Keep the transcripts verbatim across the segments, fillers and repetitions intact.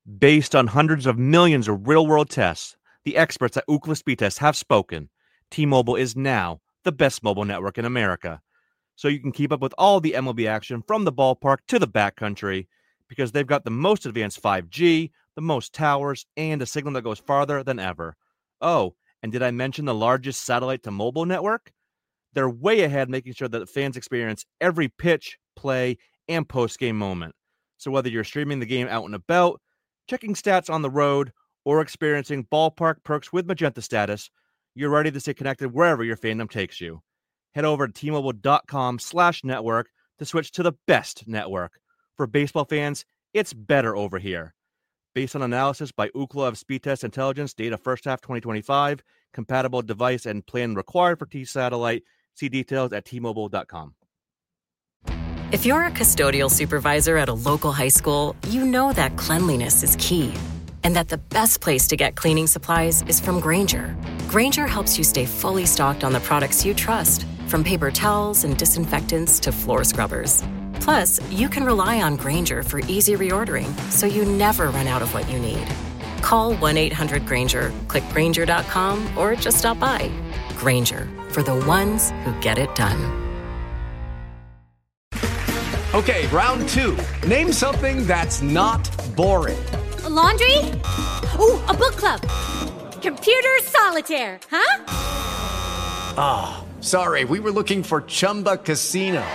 Based on hundreds of millions of real-world tests, the experts at Ookla Speed Test have spoken. T-Mobile is now the best mobile network in America. So you can keep up with all the M L B action from the ballpark to the backcountry because they've got the most advanced five G, the most towers, and a signal that goes farther than ever. Oh, and did I mention the largest satellite-to-mobile network? They're way ahead, making sure that fans experience every pitch, play, and post-game moment. So whether you're streaming the game out and about, checking stats on the road, or experiencing ballpark perks with Magenta Status, you're ready to stay connected wherever your fandom takes you. Head over to T-Mobile.com slash network to switch to the best network. For baseball fans, it's better over here. Based on analysis by Ookla of Speed Test Intelligence, data first half twenty twenty-five, compatible device and plan required for T-Satellite. See details at T Mobile dot com. If you're a custodial supervisor at a local high school, you know that cleanliness is key and that the best place to get cleaning supplies is from Grainger. Grainger helps you stay fully stocked on the products you trust, from paper towels and disinfectants to floor scrubbers. Plus, you can rely on Grainger for easy reordering, so you never run out of what you need. Call one eight hundred Grainger, click Grainger dot com, or just stop by. Grainger, for the ones who get it done. Okay, round two. Name something that's not boring. A laundry? Ooh, a book club. Computer solitaire, huh? Ah, oh, sorry, we were looking for Chumba Casino.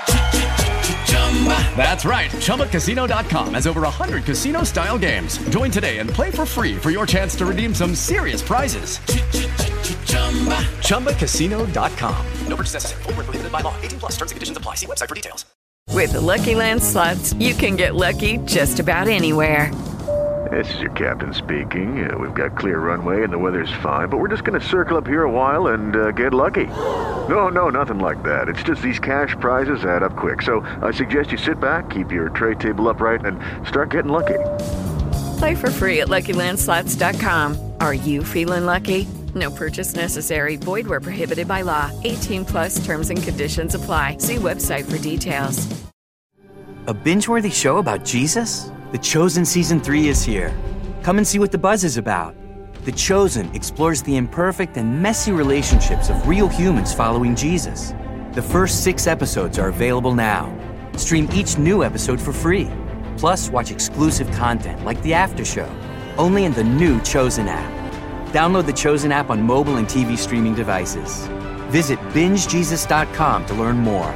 That's right, Chumba Casino dot com has over one hundred casino-style games. Join today and play for free for your chance to redeem some serious prizes. Chumba Casino dot com. No purchase necessary. Void where prohibited by law. eighteen plus. Terms and conditions apply. See website for details. With the Lucky Land Slots, you can get lucky just about anywhere. This is your captain speaking. Uh, we've got clear runway and the weather's fine, but we're just going to circle up here a while and uh, get lucky. No, no, nothing like that. It's just these cash prizes add up quick. So I suggest you sit back, keep your tray table upright, and start getting lucky. Play for free at Lucky Land Slots dot com. Are you feeling lucky? No purchase necessary. Void where prohibited by law. eighteen plus terms and conditions apply. See website for details. A binge-worthy show about Jesus? The Chosen Season three is here. Come and see what the buzz is about. The Chosen explores the imperfect and messy relationships of real humans following Jesus. The first six episodes are available now. Stream each new episode for free. Plus, watch exclusive content like The After Show, only in the new Chosen app. Download the Chosen app on mobile and T V streaming devices. Visit binge jesus dot com to learn more.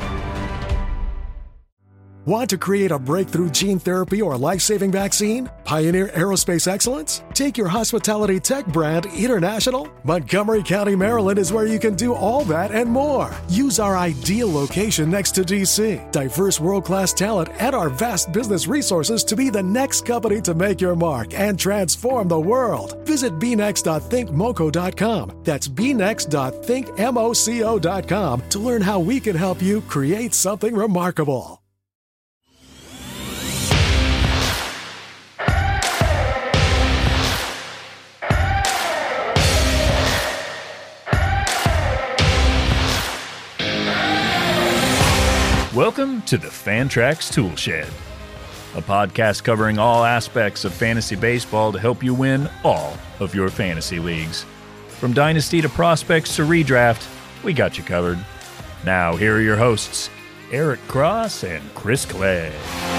Want to create a breakthrough gene therapy or life-saving vaccine? Pioneer aerospace excellence? Take your hospitality tech brand international? Montgomery County, Maryland is where you can do all that and more. Use our ideal location next to D C, diverse world-class talent, and our vast business resources to be the next company to make your mark and transform the world. Visit b next dot think moco dot com. That's b next dot think moco dot com to learn how we can help you create something remarkable. Welcome to the Fantrax Toolshed, a podcast covering all aspects of fantasy baseball to help you win all of your fantasy leagues. From dynasty to prospects to redraft, we got you covered. Now, here are your hosts, Eric Cross and Chris Clegg.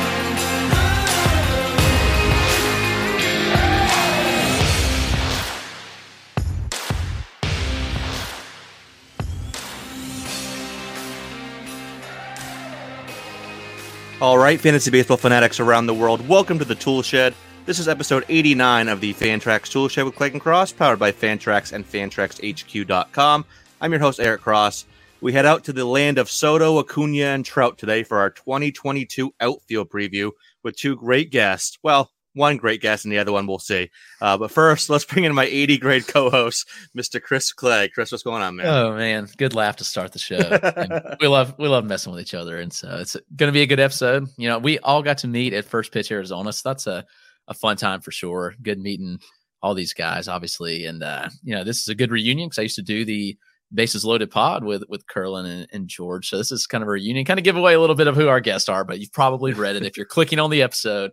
All right, fantasy baseball fanatics around the world, welcome to the Tool Shed. This is episode eighty-nine of the Fantrax Tool Shed with Clegg and Cross, powered by Fantrax and Fantrax H Q dot com. I'm your host, Eric Cross. We head out to the land of Soto, Acuna, and Trout today for our twenty twenty-two outfield preview with two great guests. Well, one great guest and the other one we'll see. Uh, but first, let's bring in my eighty-grade co-host, Mister Chris Clegg. Chris, what's going on, man? Oh, man. Good laugh to start the show. And we love we love messing with each other. And so it's going to be a good episode. You know, we all got to meet at First Pitch Arizona, so that's a, a fun time for sure. Good meeting all these guys, obviously. And, uh, you know, this is a good reunion because I used to do the Bases Loaded pod with with Curlin and, and George. So this is kind of a reunion, kind of give away a little bit of who our guests are, but you've probably read it if you're clicking on the episode.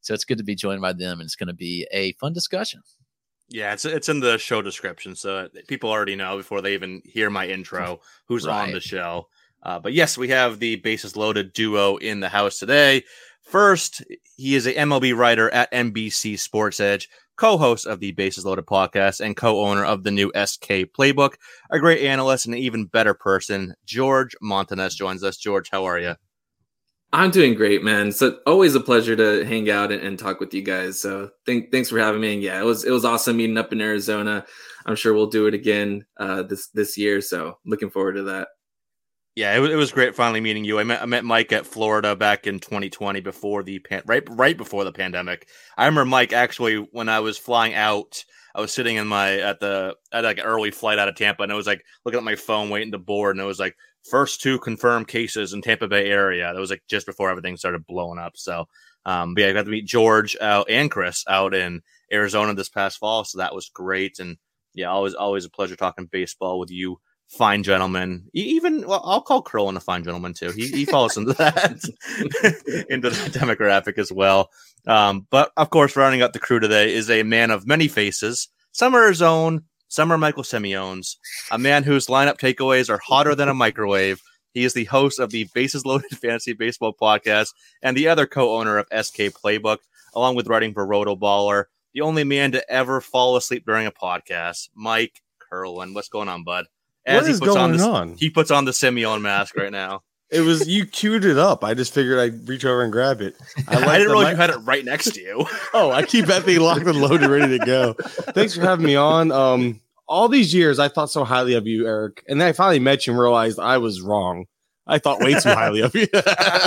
So it's good to be joined by them, and it's going to be a fun discussion. Yeah, it's it's in the show description, so people already know before they even hear my intro who's right on the show. Uh, but yes, we have the Bases Loaded duo in the house today. First, he is a M L B writer at N B C Sports Edge, co-host of the Bases Loaded podcast, and co-owner of the new S K Playbook. A great analyst and an even better person, George Montanez joins us. George, how are you? I'm doing great, man. So always a pleasure to hang out and, and talk with you guys. So th- thanks for having me. And yeah, it was it was awesome meeting up in Arizona. I'm sure we'll do it again uh, this this year. So looking forward to that. Yeah, it was, it was great finally meeting you. I met I met Mike at Florida back in twenty twenty before the pan- right right before the pandemic. I remember Mike actually when I was flying out. I was sitting in my at the at like an early flight out of Tampa, and I was like looking at my phone waiting to board, and it was like first two confirmed cases in Tampa Bay area. That was like just before everything started blowing up. So, um, but yeah, I got to meet George out and Chris out in Arizona this past fall. So that was great. And yeah, always, always a pleasure talking baseball with you fine gentlemen. Even, well, I'll call Curlin a fine gentleman too. He, he falls into that, into the demographic as well. Um, but of course, rounding out the crew today is a man of many faces. Some are his own, some are Michael Simeon's, a man whose lineup takeaways are hotter than a microwave. He is the host of the Bases Loaded Fantasy Baseball podcast and the other co-owner of S K Playbook, along with writing for Roto Baller. The only man to ever fall asleep during a podcast, Mike Curlin. What's going on, bud? As what he is puts going on, this, on? He puts on the Simeon mask right now. It was you queued it up. I just figured I'd reach over and grab it. I, I didn't realize mic- you had it right next to you. Oh, I keep that thing locked and loaded, ready to go. Thanks for having me on. Um, all these years, I thought so highly of you, Eric, and then I finally met you and realized I was wrong. I thought way too highly of you.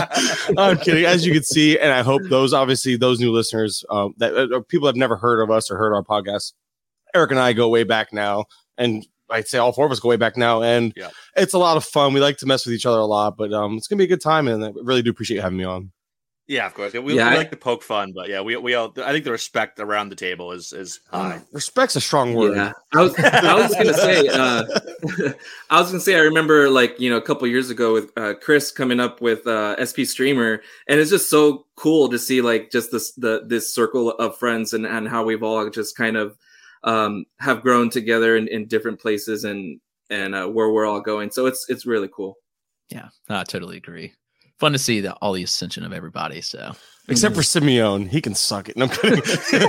I'm kidding. As you can see, and I hope those, obviously, those new listeners um, that uh, people have never heard of us or heard our podcast. Eric and I go way back now, and I'd say all four of us go way back now, and yeah. It's a lot of fun. We like to mess with each other a lot, but um, it's gonna be a good time, and I really do appreciate you having me on. Yeah, of course. We, yeah, we I, like to poke fun, but yeah, we we all. I think the respect around the table is is high. Respect's a strong word. Yeah, I was I was gonna say. Uh, I was gonna say. I remember, like you know, a couple years ago with uh, Chris coming up with uh, S P Streamer, and it's just so cool to see like just this the this circle of friends and and how we've all just kind of um, have grown together in, in different places and and uh, where we're all going. So it's it's really cool. Yeah, I totally agree. Fun to see the, all the ascension of everybody. So, except for Simeon, he can suck it. No, I'm kidding.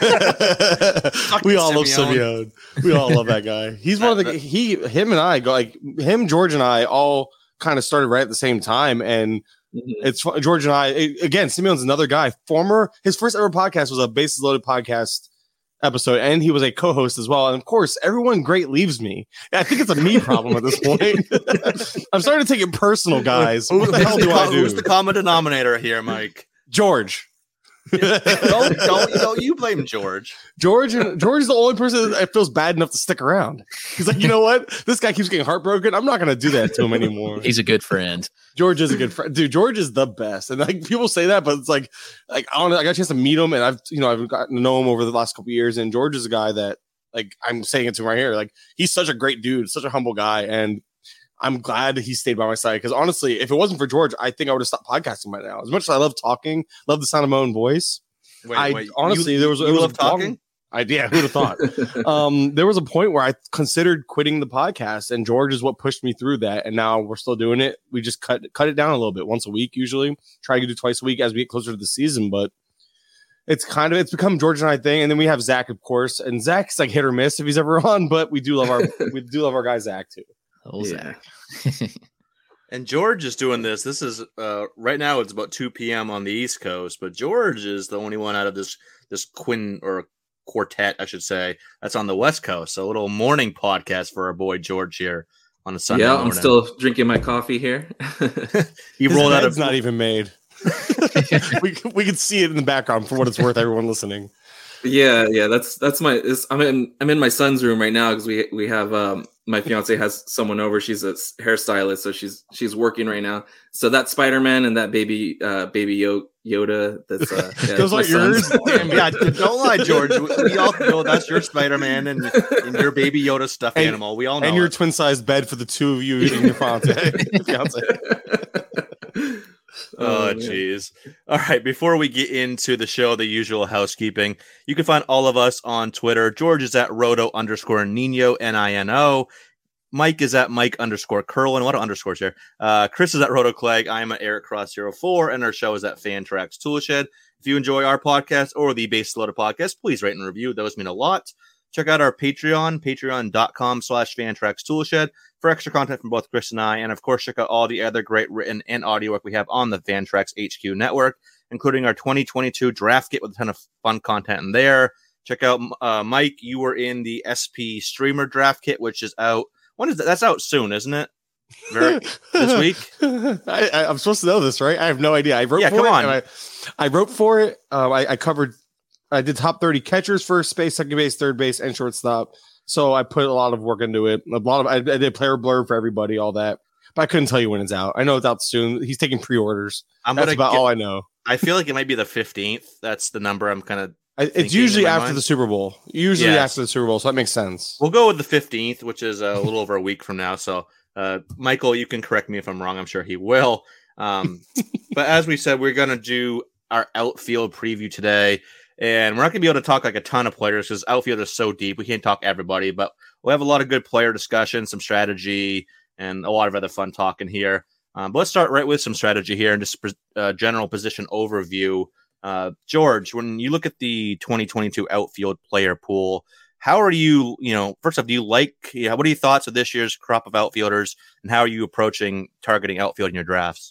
we all Simeon. love Simeon. We all love that guy. He's one of the he, him, and I go like him. George and I all kind of started right at the same time, and mm-hmm. it's George and I again. Simeon's another guy. Former his first ever podcast was a Bases Loaded podcast episode, and he was a co-host as well. And of course, everyone great leaves me. I think it's a me problem at this point. I'm starting to take it personal, guys. What the hell do I do? Who's the common denominator here, Mike? George. don't, don't, don't you blame George. George and George is the only person that feels bad enough to stick around. He's like, you know what? This guy keeps getting heartbroken. I'm not going to do that to him anymore. He's a good friend. George is a good friend, dude. George is the best, and like people say that, but it's like, like I don't know. I got a chance to meet him, and I've you know I've gotten to know him over the last couple of years. And George is a guy that like I'm saying it to him right here. Like he's such a great dude, such a humble guy, and I'm glad he stayed by my side because honestly, if it wasn't for George, I think I would have stopped podcasting by now. As much as I love talking, love the sound of my own voice. Wait, I wait, honestly you, there was you it was love a talking. Long, I yeah, who'd have thought? um, there was a point where I considered quitting the podcast, and George is what pushed me through that. And now we're still doing it. We just cut cut it down a little bit, once a week usually. Try to do twice a week as we get closer to the season, but it's kind of it's become George and I thing. And then we have Zach, of course, and Zach's like hit or miss if he's ever on, but we do love our we do love our guy Zach too. Oh, yeah. Zach. And George is doing this. This is uh, right now. It's about two p.m. on the East Coast, but George is the only one out of this this quin or quartet, I should say, that's on the West Coast. So a little morning podcast for our boy George here on a Sunday. Yeah, morning. I'm still drinking my coffee here. He rolled out. It's not even made. we we can see it in the background for what it's worth. Everyone listening. Yeah, yeah, that's that's my. It's, I'm in I'm in my son's room right now because we we have um my fiance has someone over. She's a hairstylist, so she's she's working right now. So that Spider-Man and that baby uh baby Yoda. That's uh, yeah, those are yours. Yeah, don't lie, George. We, we all know that's your Spider-Man and, and your baby Yoda stuffed and, animal. We all know. And your it. twin-sized bed for the two of you and your fiance. fiance. Oh, jeez. All right. Before we get into the show, the usual housekeeping, you can find all of us on Twitter. George is at roto underscore Nino, N I N O. Mike is at Mike underscore Curlin. What are underscores here? Uh, Chris is at Roto Clegg. I'm at Eric Cross zero four, and our show is at Fantrax Toolshed. If you enjoy our podcast or the Base Loaded podcast, please rate and review. Those mean a lot. Check out our Patreon, patreon.com slash Fantrax Toolshed for extra content from both Chris and I. And of course, check out all the other great written and audio work we have on the Fantrax H Q network, including our twenty twenty-two draft kit with a ton of fun content in there. Check out uh, Mike. You were in the S P Streamer draft kit, which is out. When is that? That's out soon, isn't it? Very, this week? I, I, I'm supposed to know this, right? I have no idea. I wrote yeah, for come it. On. I, I wrote for it. Uh, I, I covered, I did top thirty catchers, first base, second base, third base, and shortstop. So I put a lot of work into it. A lot of I, I did player blurb for everybody, all that. But I couldn't tell you when it's out. I know it's out soon. He's taking pre-orders. I'm That's about get, all I know. I feel like it might be the fifteenth. That's the number I'm kind of. It's usually after mind. the Super Bowl. Usually yes. after the Super Bowl, so that makes sense. We'll go with the fifteenth, which is a little over a week from now. So, uh, Michael, you can correct me if I'm wrong. I'm sure he will. Um, but as we said, we're going to do our outfield preview today. And we're not going to be able to talk like a ton of players because outfield is so deep. We can't talk everybody, but we'll have a lot of good player discussion, some strategy, and a lot of other fun talking here. Um, but let's start right with some strategy here and just uh, general position overview. Uh, George, when you look at the twenty twenty-two outfield player pool, how are you, you know, first off, do you like, yeah, what are your thoughts of this year's crop of outfielders and how are you approaching targeting outfield in your drafts?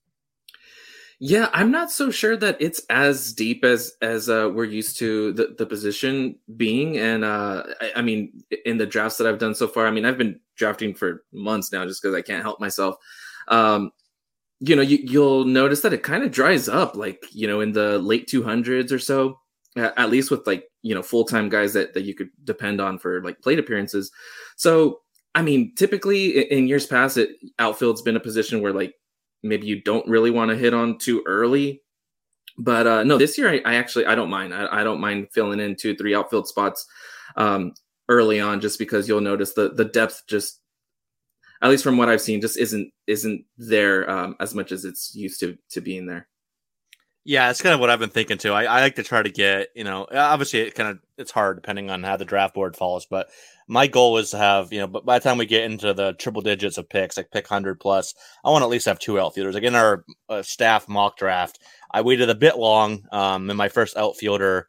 Yeah, I'm not so sure that it's as deep as, as uh, we're used to the, the position being. And uh, I, I mean, in the drafts that I've done so far, I mean, I've been drafting for months now just because I can't help myself. Um, you know, you, you'll notice that it kind of dries up, like, you know, in the late two hundreds or so, at least with like, you know, full-time guys that, that you could depend on for like plate appearances. So, I mean, typically in years past, it outfield's been a position where like maybe you don't really want to hit on too early. But uh, no, this year, I, I actually, I don't mind. I, I don't mind filling in two, three outfield spots um, early on, just because you'll notice the the depth just, at least from what I've seen, just isn't isn't there um, as much as it's used to to being there. Yeah, it's kind of what I've been thinking too. I, I like to try to get, you know, obviously it kind of it's hard depending on how the draft board falls, but my goal is to have, you know, but by the time we get into the triple digits of picks, like pick one hundred plus, I want to at least have two outfielders. Like in our uh, staff mock draft, I waited a bit long, um, and my first outfielder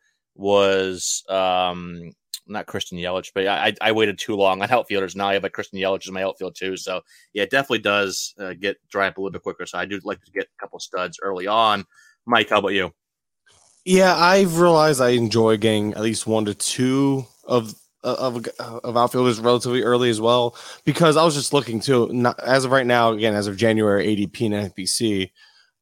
was um. not Christian Yelich, but I, I waited too long on outfielders. Now I have like Christian Yelich as my outfield too. So yeah, it definitely does uh, get dry up a little bit quicker. So I do like to get a couple studs early on. Mike, how about you? Yeah, I've realized I enjoy getting at least one to two of of of outfielders relatively early as well, because I was just looking too. Not, as of right now, again, as of January, A D P and F B C,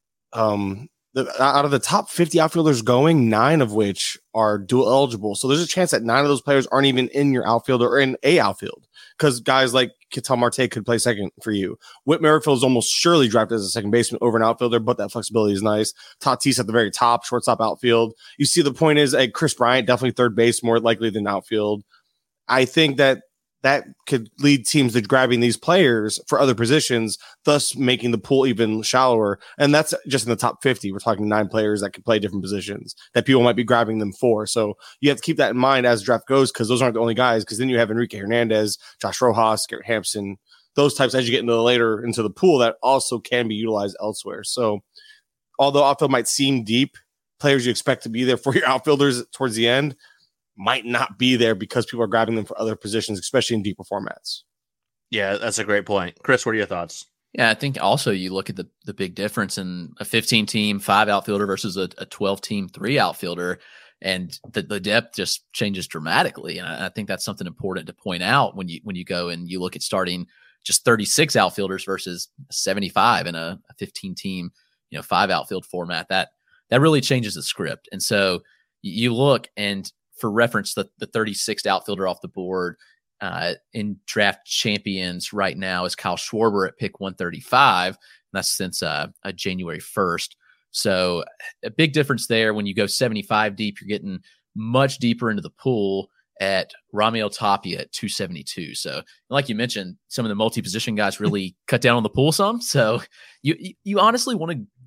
um. The, out of the top fifty outfielders going, nine of which are dual eligible. So there's a chance that nine of those players aren't even in your outfield or in a outfield, because guys like Ketel Marte could play second for you. Whit Merrifield is almost surely drafted as a second baseman over an outfielder, but that flexibility is nice. Tatis at the very top, shortstop, outfield. You see, the point is, a Chris Bryant, definitely third base, more likely than outfield. I think that that could lead teams to grabbing these players for other positions, thus making the pool even shallower. And that's just in the top fifty. We're talking nine players that could play different positions that people might be grabbing them for. So you have to keep that in mind as the draft goes, because those aren't the only guys, because then you have Enrique Hernandez, Josh Rojas, Garrett Hampson, those types as you get into the later into the pool that also can be utilized elsewhere. So although outfield might seem deep, players you expect to be there for your outfielders towards the end might not be there because people are grabbing them for other positions, especially in deeper formats. Yeah, that's a great point. Chris, what are your thoughts? Yeah, I think also you look at the the big difference in a fifteen team five outfielder versus a, a twelve team three outfielder, and the, the depth just changes dramatically. And I, I think that's something important to point out when you when you go and you look at starting just thirty-six outfielders versus seventy-five in a, a fifteen team, you know, five outfield format. That that really changes the script. And so you look, and for reference, the, the thirty-sixth outfielder off the board uh, in draft champions right now is Kyle Schwarber at pick one thirty-five. And that's since uh, uh, January first. So a big difference there. When you go seventy-five deep, you're getting much deeper into the pool at Raimel Tapia at two seventy-two. So like you mentioned, some of the multi-position guys really cut down on the pool some. So you you honestly want to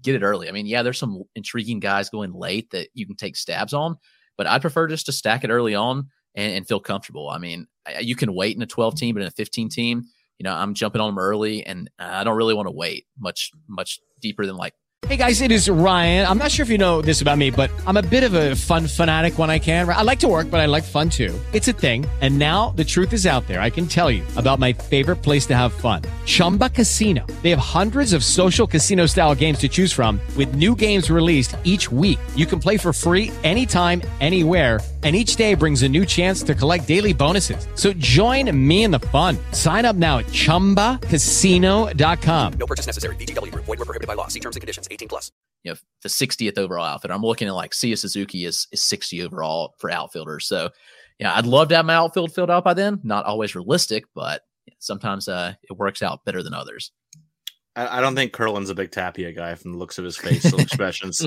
get it early. I mean, yeah, there's some intriguing guys going late that you can take stabs on, but I'd prefer just to stack it early on and, and feel comfortable. I mean, you can wait in a twelve team, but in a fifteen team, you know, I'm jumping on them early, and I don't really want to wait much, much deeper than like. Hey guys, it is Ryan. I'm not sure if you know this about me, but I'm a bit of a fun fanatic when I can. I like to work, but I like fun too. It's a thing. And now the truth is out there. I can tell you about my favorite place to have fun. Chumba Casino. They have hundreds of social casino style games to choose from with new games released each week. You can play for free anytime, anywhere. And each day brings a new chance to collect daily bonuses. So join me in the fun. Sign up now at chumba casino dot com. No purchase necessary. V G W Group. Void where prohibited by law. See terms and conditions. eighteen plus. You know, the sixtieth overall outfit. I'm looking at like Sia Suzuki is, is sixty overall for outfielders. So, yeah, I'd love to have my outfield filled out by then. Not always realistic, but sometimes uh, it works out better than others. I, I don't think Curlin's a big Tapia guy from the looks of his facial expressions.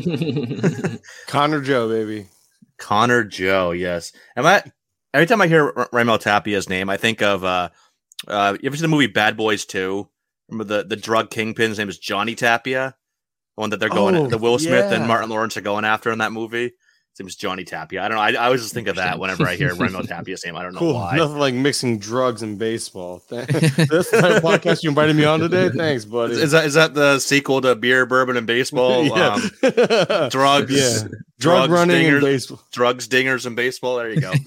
Connor Joe, baby. Connor Joe, yes. Am I? Every time I hear R- Raimel Tapia's name, I think of uh, uh, you ever seen the movie Bad Boys two? Remember the the drug kingpin's name is Johnny Tapia, the one that they're going, oh, the Will Smith yeah. and Martin Lawrence are going after in that movie. His name is Johnny Tapia. I don't know. I, I always just think of that whenever I hear Raimel Tapia's name. I don't know cool. why. Nothing like mixing drugs and baseball. This the type of podcast you invited me on today. Thanks, buddy. Is that is that the sequel to Beer, Bourbon, and Baseball? yeah. um, drugs, yeah. drug drug running dingers, and baseball. Drugs, dingers, and baseball. There you go.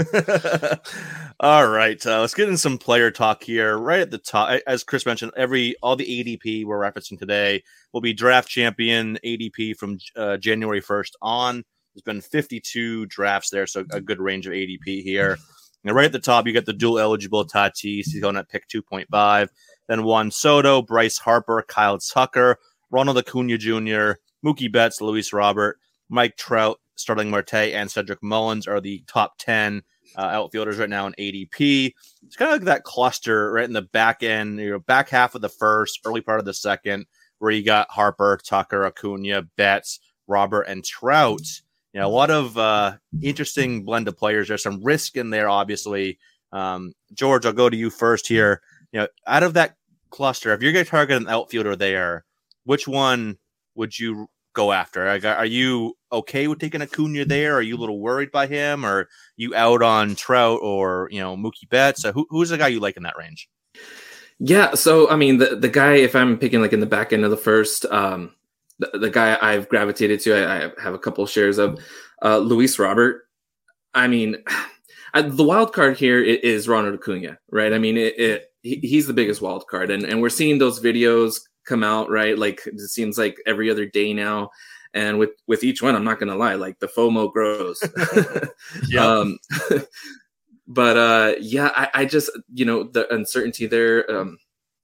yeah. All right. Uh, let's get in some player talk here. Right at the top, as Chris mentioned, every all the A D P we're referencing today will be draft champion A D P from uh, January first on. There's been fifty-two drafts there, so a good range of A D P here. And right at the top, you got the dual eligible Tatis. He's going at pick two point five. Then Juan Soto, Bryce Harper, Kyle Tucker, Ronald Acuna Junior, Mookie Betts, Luis Robert, Mike Trout, Starling Marte, and Cedric Mullins are the top ten uh, outfielders right now in A D P. It's kind of like that cluster right in the back end, you know, back half of the first, early part of the second, where you got Harper, Tucker, Acuna, Betts, Robert, and Trout. You know, a lot of uh, interesting blend of players. There's some risk in there, obviously. Um, George, I'll go to you first here. You know, out of that cluster, if you're going to target an outfielder there, which one would you go after? Are you okay with taking Acuna there? Are you a little worried by him? Or are you out on Trout or, you know, Mookie Betts? So who, who's the guy you like in that range? Yeah, so, I mean, the, the guy, if I'm picking like in the back end of the first, um, The, the guy I've gravitated to, I, I have a couple shares of uh, Luis Robert. I mean, I, the wild card here is Ronald Acuna, right? I mean, it, it, he, he's the biggest wild card, and, and we're seeing those videos come out, right? Like it seems like every other day now, and with with each one, I'm not gonna lie, like the FOMO grows. yeah. Um, but uh, yeah, I, I just you know the uncertainty there. Um,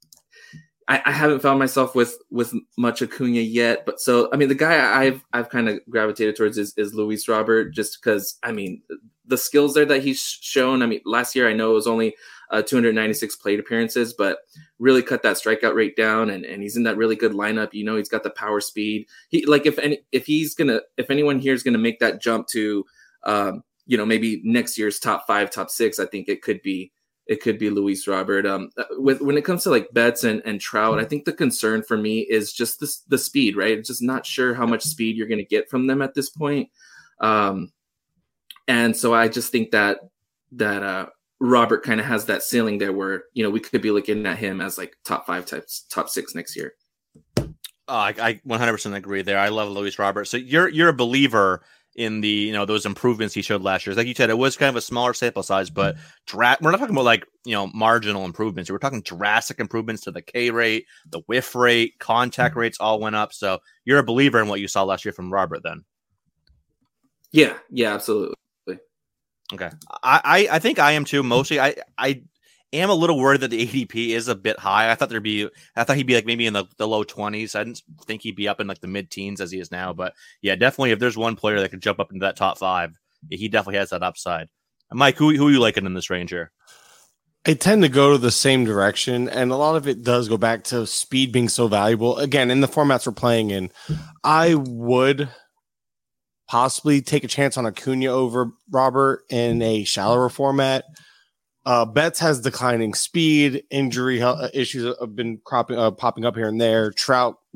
I, I haven't found myself with, with much Acuna yet, but so, I mean, the guy I've, I've kind of gravitated towards is, is Luis Robert, just because, I mean, the skills there that he's shown. I mean, last year I know it was only uh, two hundred ninety-six plate appearances, but really cut that strikeout rate down, and, and he's in that really good lineup. You know, he's got the power speed. He like if any, if he's gonna, if anyone here is gonna make that jump to, um, you know, maybe next year's top five, top six, I think it could be. It could be Luis Robert. Um, with when it comes to like Betts and, and Trout, I think the concern for me is just the the speed, right? Just not sure how much speed you're going to get from them at this point. Um, and so I just think that that uh, Robert kind of has that ceiling there, where you know we could be looking at him as like top five, types, top six next year. Oh, I, I one hundred percent agree there. I love Luis Robert. So you're you're a believer in the, you know, those improvements he showed last year. Like you said, it was kind of a smaller sample size, but dra- we're not talking about like, you know, marginal improvements. We're talking drastic improvements to the K rate, the whiff rate, contact rates all went up. So you're a believer in what you saw last year from Robert then. Yeah. Yeah, absolutely. Okay. I, I, I think I am too. Mostly I, I am a little worried that the A D P is a bit high. I thought there'd be, I thought he'd be like maybe in the, the low twenties. I didn't think he'd be up in like the mid teens as he is now, but yeah, definitely if there's one player that could jump up into that top five, he definitely has that upside. Mike, who, who are you liking in this range here? I tend to go to the same direction, and a lot of it does go back to speed being so valuable. Again, in the formats we're playing in, I would possibly take a chance on Acuna over Robert in a shallower format. Uh, Betts has declining speed, injury uh, issues have been cropping, uh, popping up here and there. Trout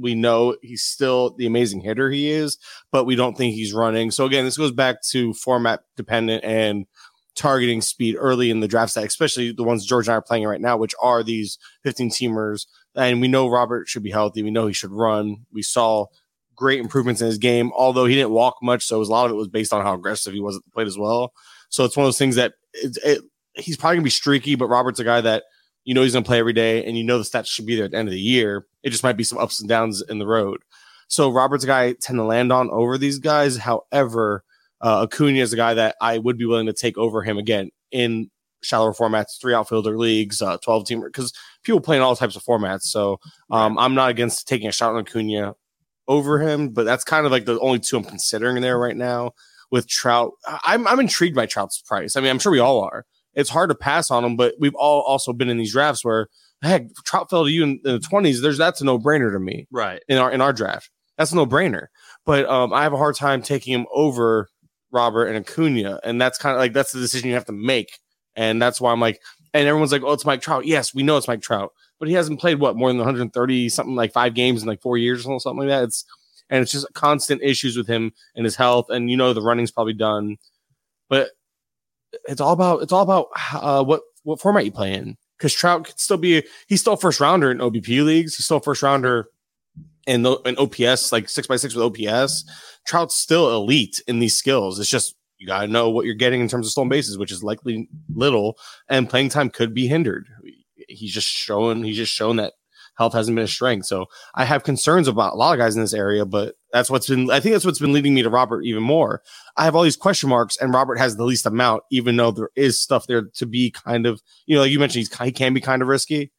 we know he's still the amazing hitter he is, but we don't think he's running. So again, this goes back to format dependent and targeting speed early in the draft stack, especially the ones George and I are playing right now, which are these fifteen teamers. And we know Robert should be healthy. We know he should run. We saw great improvements in his game, although he didn't walk much. So it was, a lot of it was based on how aggressive he was at the plate as well. So it's one of those things that it, it, he's probably going to be streaky, but Robert's a guy that, you know, he's going to play every day, and you know the stats should be there at the end of the year. It just might be some ups and downs in the road. So Robert's a guy I tend to land on over these guys. However, uh, Acuna is a guy that I would be willing to take over him again in shallower formats, three outfielder leagues, uh, twelve teamer, because people play in all types of formats. So um, I'm not against taking a shot on Acuna over him, but that's kind of like the only two I'm considering there right now. With Trout, I'm I'm intrigued by Trout's price. I mean, I'm sure we all are. It's hard to pass on him, but we've all also been in these drafts where, heck, Trout fell to you in, in the twenties. There's that's a no brainer to me, right? In our in our draft, that's a no brainer. But um, I have a hard time taking him over Robert and Acuna, and that's kind of like that's the decision you have to make, and that's why I'm like, and everyone's like, oh, it's Mike Trout. Yes, we know it's Mike Trout, but he hasn't played what more than one hundred thirty something like five games in like four years or something like that. It's and it's just constant issues with him and his health, and you know the running's probably done, but. It's all about it's all about uh, what what format you play in, because Trout could still be he's still a first rounder in O B P leagues. He's still a first rounder in the, in O P S, like six by six with O P S. Trout's still elite in these skills. It's just you got to know what you're getting in terms of stolen bases, which is likely little, and playing time could be hindered. He's just showing he's just shown that health hasn't been a strength. So I have concerns about a lot of guys in this area, but that's what's been, I think that's what's been leading me to Robert even more. I have all these question marks, and Robert has the least amount, even though there is stuff there to be kind of, you know, like you mentioned, he's, he can be kind of risky.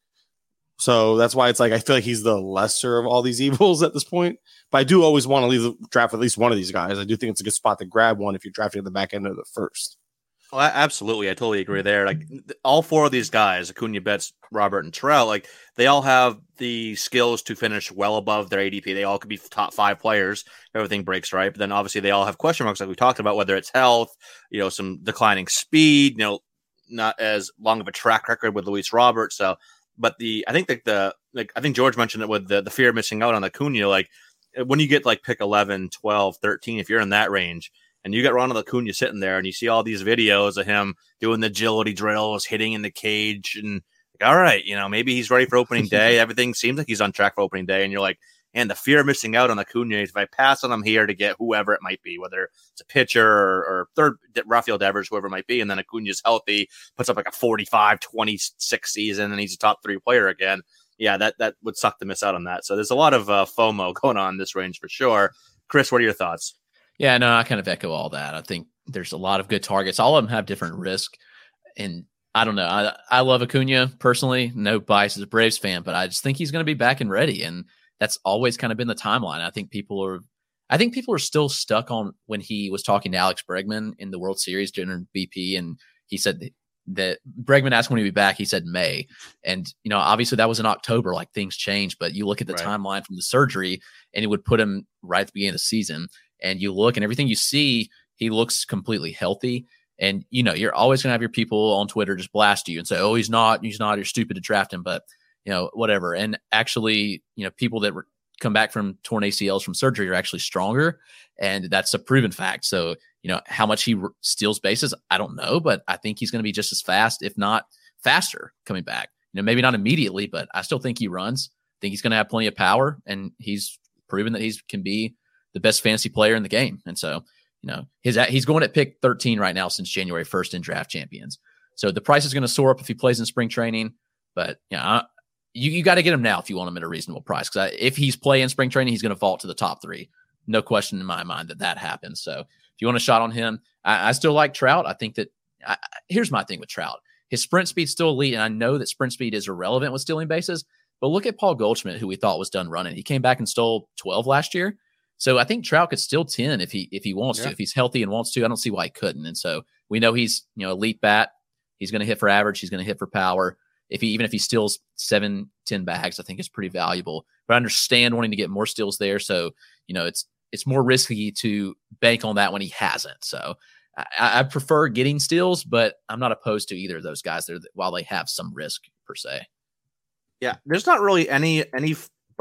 So that's why it's like, I feel like he's the lesser of all these evils at this point, but I do always want to leave the draft with at least one of these guys. I do think it's a good spot to grab one if you're drafting at the back end of the first. Well, absolutely. I totally agree there. Like all four of these guys, Acuna, Betts, Robert, and Trout, like they all have the skills to finish well above their A D P. They all could be top five players. Everything breaks right. But then obviously they all have question marks like we talked about, whether it's health, you know, some declining speed, you know, not as long of a track record with Luis Robert. So, but the, I think that the, like, I think George mentioned it with the, the fear of missing out on Acuna. Like when you get like pick eleven, twelve, thirteen, if you're in that range, and you got Ronald Acuna sitting there, and you see all these videos of him doing the agility drills, hitting in the cage, and like, all right, you know, maybe he's ready for opening day. Everything seems like he's on track for opening day, and you're like, and the fear of missing out on Acuna, if I pass on him here to get whoever it might be, whether it's a pitcher or, or third Rafael Devers, whoever it might be, and then Acuna's healthy, puts up like a forty-five twenty-six season, and he's a top three player again. Yeah, that that would suck to miss out on that. So there's a lot of uh, FOMO going on in this range for sure. Chris, what are your thoughts? Yeah, no, I kind of echo all that. I think there's a lot of good targets. All of them have different risk. And I don't know. I, I love Acuna personally. No bias as a Braves fan, but I just think he's going to be back and ready. And that's always kind of been the timeline. I think people are I think people are still stuck on when he was talking to Alex Bregman in the World Series during B P. And he said that Bregman asked when he'd be back. He said May. And, you know, obviously that was in October, like things changed. But you look at the right. timeline from the surgery, and it would put him right at the beginning of the season. And you look and everything you see, he looks completely healthy. And, you know, you're always going to have your people on Twitter just blast you and say, oh, he's not, he's not, you're stupid to draft him, but, you know, whatever. And actually, you know, people that re- come back from torn A C Ls from surgery are actually stronger. And that's a proven fact. So, you know, how much he re- steals bases, I don't know, but I think he's going to be just as fast, if not faster, coming back. You know, maybe not immediately, but I still think he runs. I think he's going to have plenty of power, and he's proven that he can be the best fantasy player in the game. And so, you know, his he's going at pick thirteen right now since January first in Draft Champions. So the price is going to soar up if he plays in spring training, but you know, I, you, you got to get him now if you want him at a reasonable price. Cause I, if he's playing spring training, he's going to vault to the top three. No question in my mind that that happens. So if you want a shot on him, I, I still like Trout. I think that I, here's my thing with Trout. His sprint speed's still elite. And I know that sprint speed is irrelevant with stealing bases, but look at Paul Goldschmidt, who we thought was done running. He came back and stole twelve last year. So I think Trout could still ten if he if he wants yeah. to. If he's healthy and wants to, I don't see why he couldn't. And so we know he's, you know, elite bat. He's going to hit for average. He's going to hit for power. If he even if he steals seven, ten bags, I think it's pretty valuable. But I understand wanting to get more steals there. So, you know, it's it's more risky to bank on that when he hasn't. So I, I prefer getting steals, but I'm not opposed to either of those guys there while they have some risk per se. Yeah, there's not really any any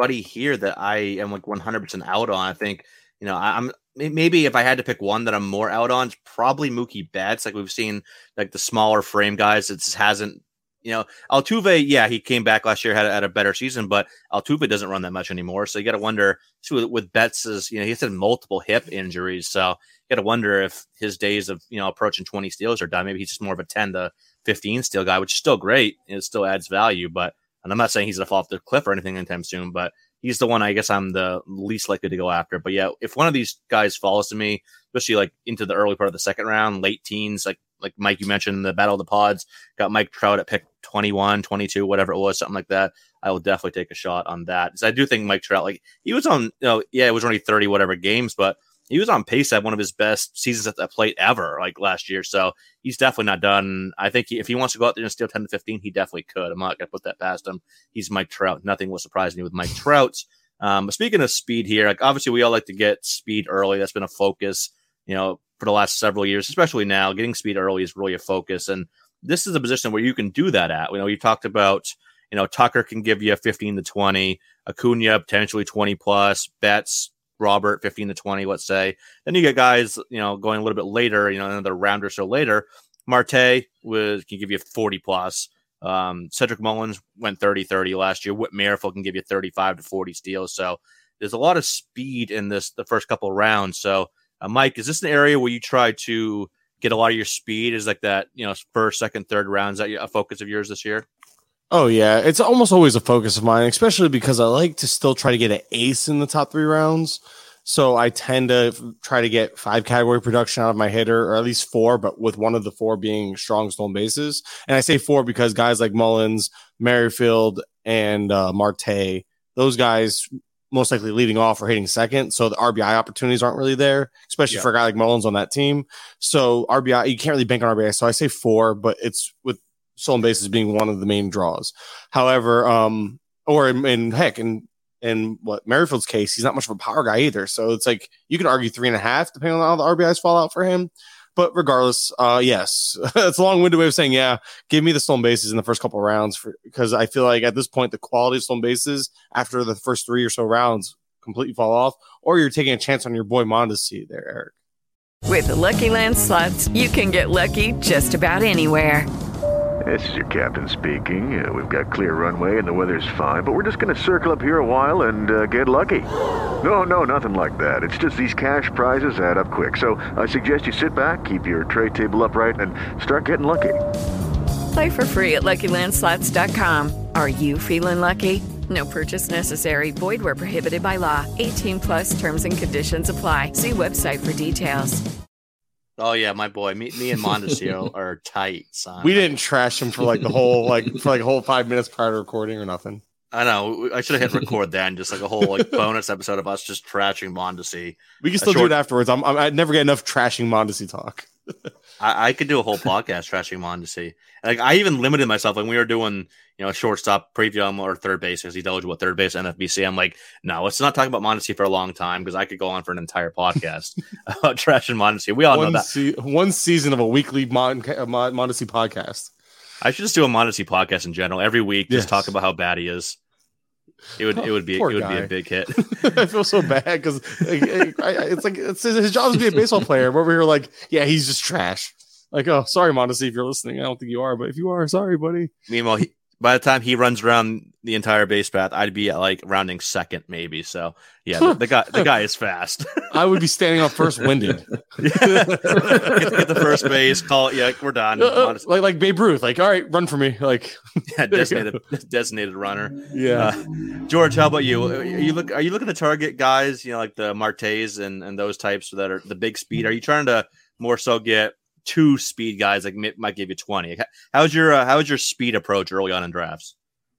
anybody here that I am like one hundred percent out on. I think, you know, I, I'm maybe if I had to pick one that I'm more out on, it's probably Mookie Betts. Like we've seen, like the smaller frame guys, it just hasn't. You know, Altuve, yeah, he came back last year, had, had a better season, but Altuve doesn't run that much anymore. So you got to wonder, with, with Betts, you know, he's had multiple hip injuries. So you got to wonder if his days of, you know, approaching twenty steals are done. Maybe he's just more of a ten to fifteen steal guy, which is still great. It still adds value, but, and I'm not saying he's going to fall off the cliff or anything anytime soon, but he's the one I guess I'm the least likely to go after. But yeah, if one of these guys falls to me, especially like into the early part of the second round, late teens, like, like Mike, you mentioned the Battle of the Pods, got Mike Trout at pick twenty-one, twenty-two, whatever it was, something like that. I will definitely take a shot on that. Because I do think Mike Trout, like he was on, you know, yeah, it was only thirty whatever games, but he was on pace to have one of his best seasons at the plate ever, like last year. So he's definitely not done. I think he, if he wants to go out there and steal ten to fifteen, he definitely could. I'm not going to put that past him. He's Mike Trout. Nothing will surprise me with Mike Trout. Um, but speaking of speed here, like obviously we all like to get speed early. That's been a focus, you know, for the last several years, especially now. Getting speed early is really a focus, and this is a position where you can do that at. You know, you talked about, you know, Tucker can give you fifteen to twenty, Acuna potentially twenty plus, Betts, Robert fifteen to twenty, let's say. Then you get guys, you know, going a little bit later, you know, another round or so later. Marte was, can give you forty plus. Um, Cedric Mullins went thirty thirty last year. Whit Merrifield can give you thirty-five to forty steals. So there's a lot of speed in this, the first couple of rounds. So, uh, Mike, is this an area where you try to get a lot of your speed? Is like that, you know, first, second, third rounds, that a focus of yours this year? Oh, yeah. It's almost always a focus of mine, especially because I like to still try to get an ace in the top three rounds. So I tend to try to get five category production out of my hitter, or at least four, but with one of the four being strong stolen bases. And I say four because guys like Mullins, Merrifield, and uh, Marte, those guys most likely leading off or hitting second. So the R B I opportunities aren't really there, especially yeah. for a guy like Mullins on that team. So R B I, you can't really bank on R B I. So I say four, but it's with stolen bases being one of the main draws. However, um, or in, in heck, in in what Merrifield's case, he's not much of a power guy either. So it's like you can argue three and a half depending on how the R B Is fall out for him. But regardless, uh, yes, it's a long-winded way of saying, yeah, give me the stolen bases in the first couple of rounds for, because I feel like at this point, the quality of stolen bases after the first three or so rounds completely fall off, or you're taking a chance on your boy Mondesi there, Eric. With the Lucky Land Slots, you can get lucky just about anywhere. This is your captain speaking. Uh, we've got clear runway and the weather's fine, but we're just going to circle up here a while and uh, get lucky. No, no, nothing like that. It's just these cash prizes add up quick. So I suggest you sit back, keep your tray table upright, and start getting lucky. Play for free at Lucky Land Slots dot com. Are you feeling lucky? No purchase necessary. Void where prohibited by law. eighteen plus terms and conditions apply. See website for details. Oh yeah, my boy. Me, me and Mondesi are, are tight, son. We didn't trash him for like the whole like for like a whole five minutes prior to recording or nothing. I know. I should have hit record then, just like a whole like bonus episode of us just trashing Mondesi. We can still short... do it afterwards. I'm, I'm I'd never get enough trashing Mondesi talk. I, I could do a whole podcast trashing Mondesi. Like I even limited myself when we were doing, you know, a shortstop preview or third base because he's eligible at third base N F B C. I'm like, no, let's not talk about Mondesi for a long time because I could go on for an entire podcast about trashing Mondesi. We all one know that se- one season of a weekly Mon- Mon- Mondesi podcast. I should just do a Mondesi podcast in general every week. Just yes. talk about how bad he is. It would, oh, it would be, it would guy. be a big hit. I feel so bad because like, it's like it's his job is to be a baseball player. But we're here like, yeah, he's just trash. Like, oh, sorry, Mondesi, if you're listening. I don't think you are, but if you are, sorry, buddy. Meanwhile, he, by the time he runs around the entire base path, I'd be at like rounding second, maybe. So, yeah, the, the guy, the guy is fast. I would be standing up first, winded. get, get the first base, call it. Yeah, we're done. Uh, like like Babe Ruth. Like, all right, run for me. Like, yeah, designated designated runner. Yeah. Uh, George, how about you? Are you look? Are you looking to target guys? You know, like the Martes and and those types that are the big speed. Are you trying to more so get two speed guys like might give you twenty? How's your uh, how's your speed approach early on in drafts?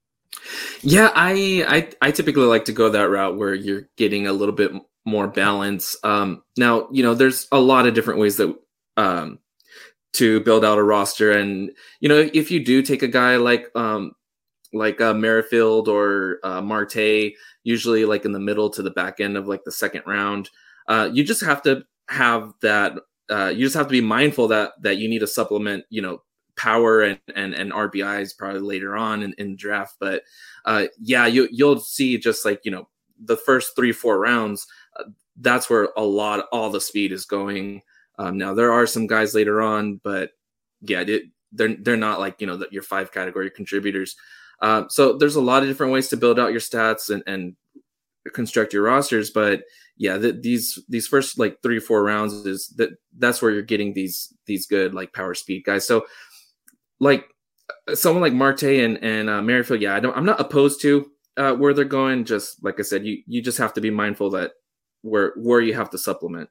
Yeah, I, I I typically like to go that route where you're getting a little bit more balance. Um, now, you know, there's a lot of different ways that um, to build out a roster, and you know, if you do take a guy like um, like uh, Merrifield or uh, Marte, usually like in the middle to the back end of like the second round, uh, you just have to have that. Uh, you just have to be mindful that that you need to supplement, you know, power and, and, and R B Is probably later on in, in the draft. But uh, yeah, you, you'll see just like, you know, the first three, four rounds, uh, that's where a lot, all the speed is going. Um, now there are some guys later on, but yeah, it, they're, they're not like, you know, the, your five category contributors. Uh, so there's a lot of different ways to build out your stats and, and construct your rosters. But yeah, the, these, these first like three, four rounds is that that's where you're getting these, these good like power speed guys. So like someone like Marte and, and uh, Merrifield, yeah, I don't, I'm not opposed to uh, where they're going. Just like I said, you, you just have to be mindful that where, where you have to supplement.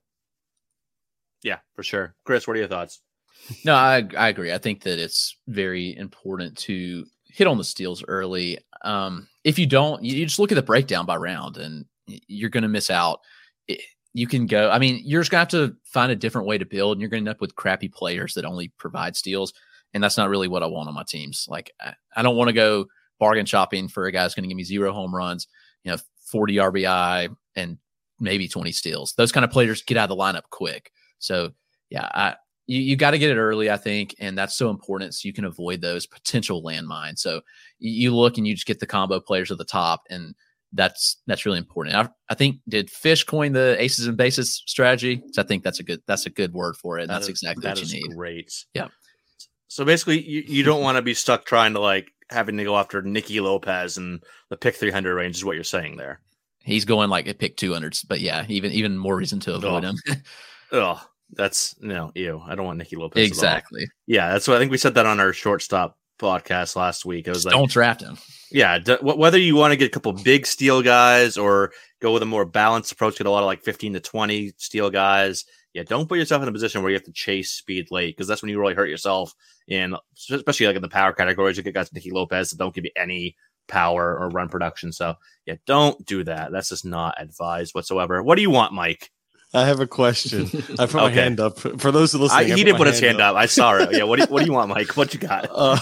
Yeah, for sure. Chris, what are your thoughts? No, I I agree. I think that it's very important to hit on the steals early. Um, if you don't, you, you just look at the breakdown by round, and you're going to miss out. It, you can go. I mean, you're just going to have to find a different way to build, and you're going to end up with crappy players that only provide steals, and that's not really what I want on my teams. Like, I, I don't want to go bargain shopping for a guy who's going to give me zero home runs, you know, forty R B I, and maybe twenty steals. Those kind of players get out of the lineup quick. So, yeah, I. You, you got to get it early, I think, and that's so important so you can avoid those potential landmines. So you, you look and you just get the combo players at the top, and that's that's really important. I, I think did Fish coin the aces and bases strategy? So I think that's a good that's a good word for it. And that's is, exactly that what you is need. Great. Yeah. So basically, you, you don't want to be stuck trying to like having to go after Nicky Lopez and the pick three hundred range is what you're saying there. He's going like a pick two hundreds, but yeah, even even more reason to avoid oh. him. Oh. That's no, ew. I don't want Nicky Lopez. Exactly. Yeah, that's what I think we said that on our shortstop podcast last week. It was like, don't draft him. Yeah, d- whether you want to get a couple big steal guys or go with a more balanced approach, get a lot of like fifteen to twenty steal guys. Yeah, don't put yourself in a position where you have to chase speed late because that's when you really hurt yourself. And especially like in the power categories, you get guys like Nicky Lopez that don't give you any power or run production. So yeah, don't do that. That's just not advised whatsoever. What do you want, Mike? I have a question. I put my okay. hand up for those who listen. I, he didn't put his hand up. up. I saw it. Yeah. What do you, what do you want, Mike? What you got? Uh,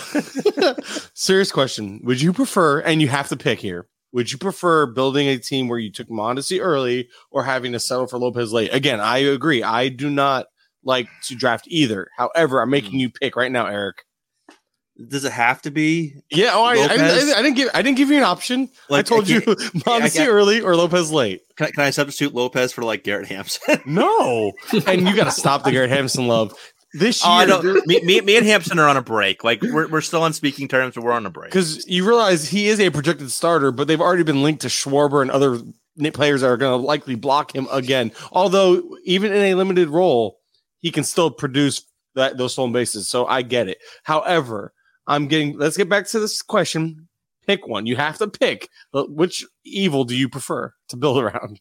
serious question. Would you prefer, and you have to pick here, would you prefer building a team where you took Mondesi early or having to settle for Lopez late? Again, I agree. I do not like to draft either. However, I'm making you pick right now, Eric. Does it have to be? Yeah, oh, I, I, I, I didn't give. I didn't give you an option. Like, I told I you Mondesi early or Lopez late. Can I, can I substitute Lopez for like Garrett Hampson? No, and you got to stop the Garrett Hampson love this year. Oh, I don't, me, me, me and Hampson are on a break. Like we're we're still on speaking terms, but we're on a break because you realize he is a projected starter, but they've already been linked to Schwarber and other players that are going to likely block him again. Although even in a limited role, he can still produce that those stolen bases. So I get it. However. I'm getting, let's get back to this question. Pick one. You have to pick. Which evil do you prefer to build around?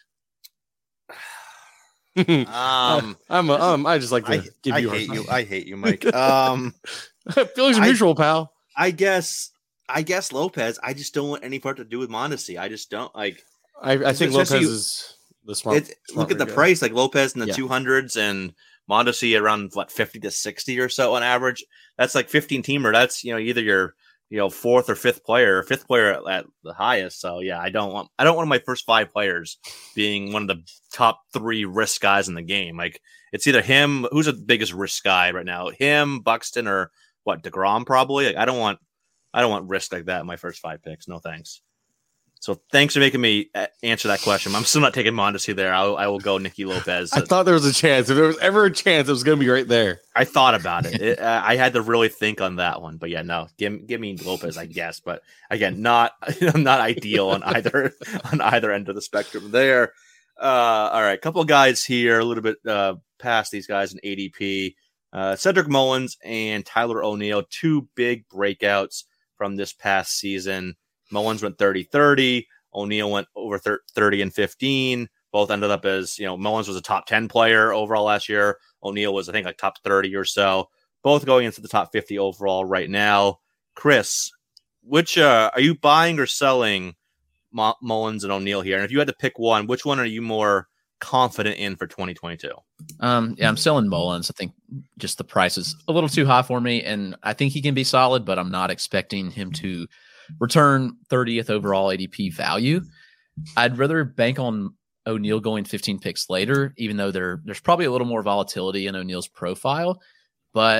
um, I'm, a, um, I just like to I, give I you hate a you. I hate you, Mike. Um, feelings are mutual, pal. I guess, I guess Lopez. I just don't want any part to do with Mondesi. I just don't like. I, I think Lopez you, is the smart. It, smart look at the guy. price, like Lopez in the Yeah. two hundreds and Mondesi around what fifty to sixty or so on average. That's like fifteen teamer. That's, you know, either your, you know, fourth or fifth player, or fifth player at, at the highest. So yeah, I don't want, I don't want my first five players being one of the top three risk guys in the game. Like it's either him, who's the biggest risk guy right now, him, Buxton, or what, DeGrom probably. Like I don't want, I don't want risk like that in my first five picks. No thanks. So thanks for making me answer that question. I'm still not taking Mondesi there. I'll, I will go Nicky Lopez. I thought there was a chance. If there was ever a chance, it was going to be right there. I thought about it. it uh, I had to really think on that one. But yeah, no, give, give me Lopez, I guess. But again, not not ideal on either on either end of the spectrum there. Uh, all right, couple of guys here, a little bit uh, past these guys in A D P. Uh, Cedric Mullins and Tyler O'Neill, two big breakouts from this past season. Mullins went thirty thirty. O'Neill went over thirty and fifteen. Both ended up as, you know, Mullins was a top ten player overall last year. O'Neill was, I think, like top thirty or so. Both going into the top fifty overall right now. Chris, which uh, are you buying or selling Mo- Mullins and O'Neill here? And if you had to pick one, which one are you more confident in for twenty twenty-two? Um, yeah, I'm selling Mullins. I think just the price is a little too high for me, and I think he can be solid, but I'm not expecting him to return thirtieth overall A D P value. I'd rather bank on O'Neill going fifteen picks later, even though there there's probably a little more volatility in O'Neill's profile. But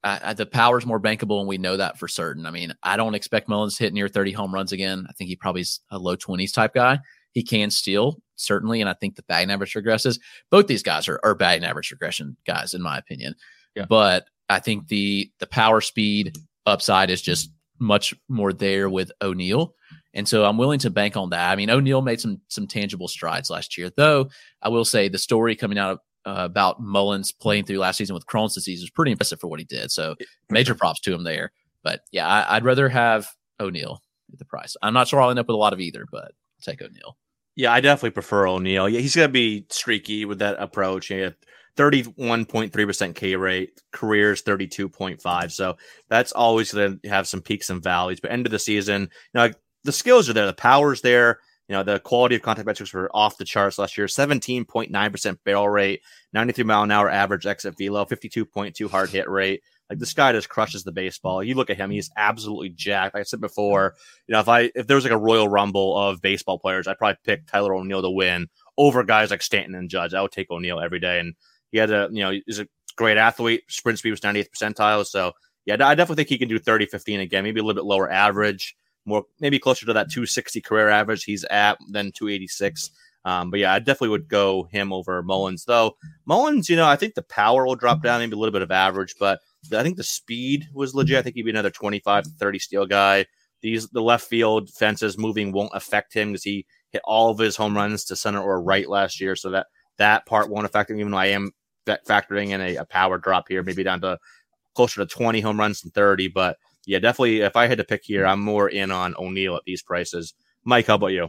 uh, the power's more bankable, and we know that for certain. I mean, I don't expect Mullins to hit near thirty home runs again. I think he probably is a low twenties type guy. He can steal, certainly, and I think the batting average regresses. Both these guys are, are batting average regression guys, in my opinion. Yeah. But I think the the power speed upside is just much more there with O'Neill. And so I'm willing to bank on that. I mean, O'Neill made some some tangible strides last year, though I will say the story coming out of, uh, about Mullins playing through last season with Crohn's disease was pretty impressive for what he did. So major props to him there. But yeah, I, I'd rather have O'Neill at the price. I'm not sure I'll end up with a lot of either, but I'll take O'Neill. Yeah, I definitely prefer O'Neill. Yeah, he's going to be streaky with that approach. Yeah, thirty-one point three percent K rate, careers thirty-two point five. So that's always going to have some peaks and valleys. But end of the season, you know, the skills are there, the power's there. You know, the quality of contact metrics were off the charts last year. seventeen point nine percent barrel rate, ninety-three mile an hour average exit velo, fifty-two point two hard hit rate. Like, this guy just crushes the baseball. You look at him, he's absolutely jacked. Like I said before, you know, if I if there was like a Royal Rumble of baseball players, I'd probably pick Tyler O'Neill to win over guys like Stanton and Judge. I would take O'Neill every day. And he had a, you know, he's a great athlete. Sprint speed was ninety-eighth percentile. So yeah, I definitely think he can do thirty fifteen again, maybe a little bit lower average, more maybe closer to that two sixty career average he's at than two eighty-six. Um, but yeah, I definitely would go him over Mullins, though. Mullins, you know, I think the power will drop down, maybe a little bit of average, but I think the speed was legit. I think he'd be another twenty-five to thirty steal guy. These the left field fences moving won't affect him because he hit all of his home runs to center or right last year, so that that part won't affect him. Even though I am factoring in a, a power drop here, maybe down to closer to twenty home runs than thirty. But yeah, definitely, if I had to pick here, I'm more in on O'Neill at these prices. Mike, how about you?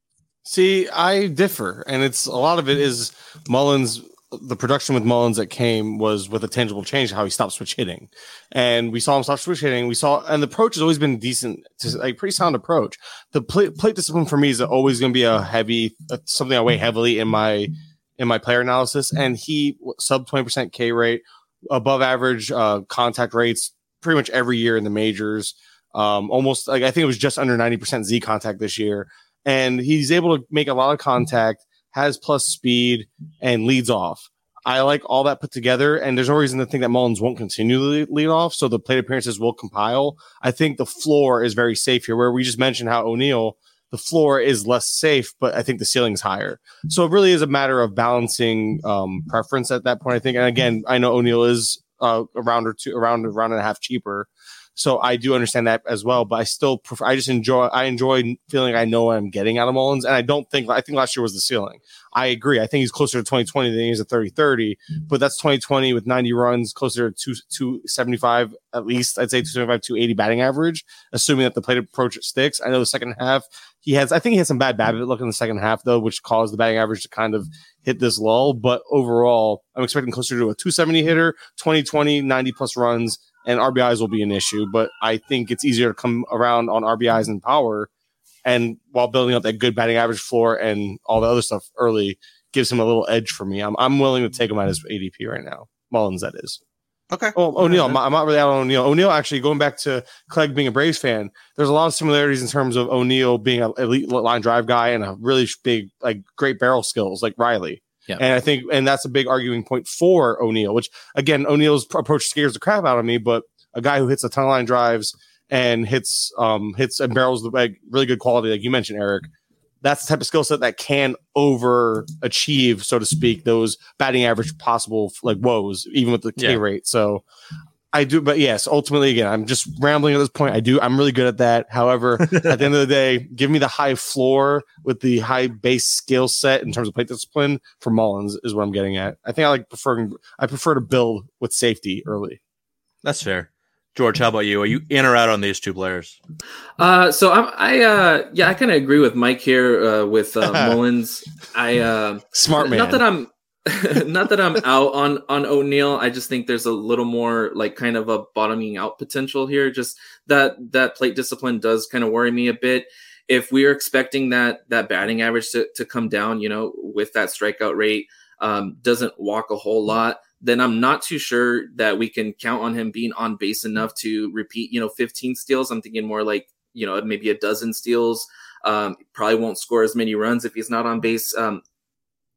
See, I differ, and it's a lot of it is Mullins. The production with Mullins that came was with a tangible change, how he stopped switch hitting. And we saw him stop switch hitting. We saw, and the approach has always been decent, to, like pretty sound approach. The plate, plate discipline for me is always going to be a heavy, uh, something I weigh heavily in my, in my player analysis. And he sub twenty percent K rate, above average, uh, contact rates pretty much every year in the majors. Um, almost like, I think it was just under ninety percent Z contact this year. And he's able to make a lot of contact, has plus speed, and leads off. I like all that put together, and there's no reason to think that Mullins won't continue to lead off, so the plate appearances will compile. I think the floor is very safe here, where we just mentioned how O'Neill, the floor is less safe, but I think the ceiling is higher. So it really is a matter of balancing um, preference at that point, I think. And again, I know O'Neill is uh, a round or two, around a round and a half cheaper. So I do understand that as well, but I still prefer, I just enjoy, I enjoy feeling like I know what I'm getting out of Mullins. And I don't think, I think last year was the ceiling. I agree. I think he's closer to twenty twenty than he is at thirty thirty, but that's twenty twenty with ninety runs, closer to two seventy-five, at least I'd say two seventy-five, two eighty batting average, assuming that the plate approach sticks. I know the second half he has, I think he had some bad BABIP luck in the second half though, which caused the batting average to kind of hit this lull. But overall, I'm expecting closer to a two seventy hitter, twenty twenty, ninety plus runs. And R B Is will be an issue, but I think it's easier to come around on R B Is and power. And while building up that good batting average floor and all the other stuff early gives him a little edge for me. I'm I'm willing to take him at his A D P right now. Mullins, that is. Okay. Oh, O'Neill. I'm, I'm not really out on O'Neill. O'Neill, actually, going back to Clegg being a Braves fan, there's a lot of similarities in terms of O'Neill being an elite line drive guy and a really big, like, great barrel skills like Riley. Yeah. And I think, and that's a big arguing point for O'Neill, which again, O'Neill's approach scares the crap out of me, but a guy who hits a ton of line drives and hits, um, hits and barrels the like really good quality, like you mentioned, Eric, that's the type of skill set that can overachieve, so to speak, those batting average possible like woes, even with the K Yeah. rate. So I do, but yes, ultimately, again, I'm just rambling at this point. I do, I'm really good at that. However, at the end of the day, give me the high floor with the high base skill set in terms of plate discipline for Mullins is what I'm getting at. I think I like preferring, I prefer to build with safety early. That's fair. George, how about you? Are you in or out on these two players? Uh, so I'm, I, uh, yeah, I kind of agree with Mike here, uh, with, uh, Mullins. I, uh, smart man. Not that I'm, not that I'm out on, on O'Neill. I just think there's a little more like kind of a bottoming out potential here. Just that, that plate discipline does kind of worry me a bit. If we are expecting that, that batting average to, to come down, you know, with that strikeout rate, um, doesn't walk a whole lot, then I'm not too sure that we can count on him being on base enough to repeat, you know, fifteen steals. I'm thinking more like, you know, maybe a dozen steals. Um, probably won't score as many runs if he's not on base. Um,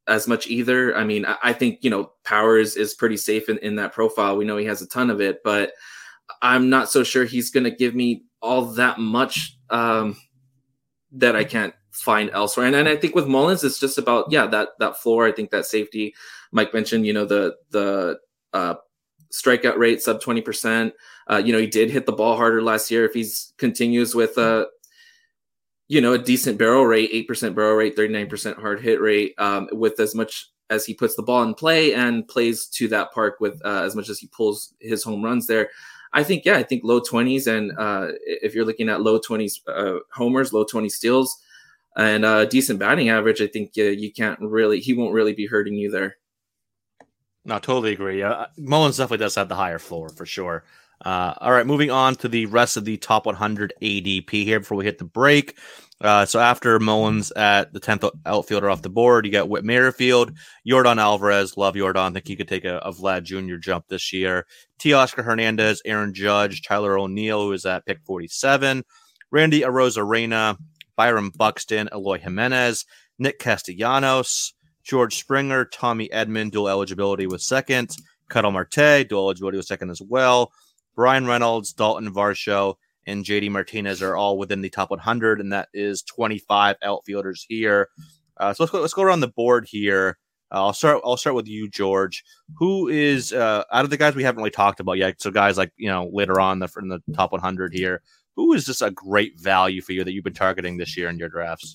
as much either. I mean, I, I think, you know, power is, is pretty safe in, in that profile. We know he has a ton of it, but I'm not so sure he's going to give me all that much um, that I can't find elsewhere. And, and I think with Mullins, it's just about, yeah, that, that floor. I think that safety, Mike mentioned, you know, the, the uh, strikeout rate sub twenty percent. Uh, you know, he did hit the ball harder last year. If he's continues with a, you know, a decent barrel rate, eight percent barrel rate, thirty-nine percent hard hit rate, um, with as much as he puts the ball in play and plays to that park with uh, as much as he pulls his home runs there. I think, yeah, I think low twenties. And uh, if you're looking at low twenties uh, homers, low twenty steals, and a uh, decent batting average, I think uh, you can't really, he won't really be hurting you there. No, totally agree. Uh, Mullins definitely does have the higher floor for sure. Uh, all right, moving on to the rest of the top one hundred A D P here before we hit the break. Uh, so after Mullins at the tenth outfielder off the board, you got Whit Merrifield, Yordan Alvarez. Love Yordan. Think he could take a, a Vlad Junior jump this year. Teoscar Hernandez, Aaron Judge, Tyler O'Neill, who is at pick forty-seven, Randy Arozarena, Byron Buxton, Eloy Jimenez, Nick Castellanos, George Springer, Tommy Edman, dual eligibility with second, Ketel Marte, dual eligibility with second as well. Brian Reynolds, Dalton Varsho, and J D Martinez are all within the top one hundred, and that is twenty-five outfielders here. Uh, so let's go. Let's go around the board here. Uh, I'll start. I'll start with you, George. Who is uh, out of the guys we haven't really talked about yet? So guys like, you know, later on the in the top one hundred here. Who is just a great value for you that you've been targeting this year in your drafts?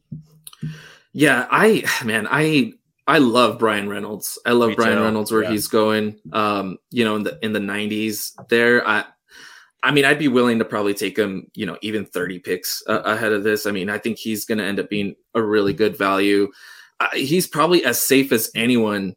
Yeah, I man, I. I love Brian Reynolds. I love Me Brian too. Reynolds where Yeah. he's going. Um, you know, in the in the nineties there. I I mean, I'd be willing to probably take him, you know, even thirty picks uh, ahead of this. I mean, I think he's going to end up being a really good value. Uh, he's probably as safe as anyone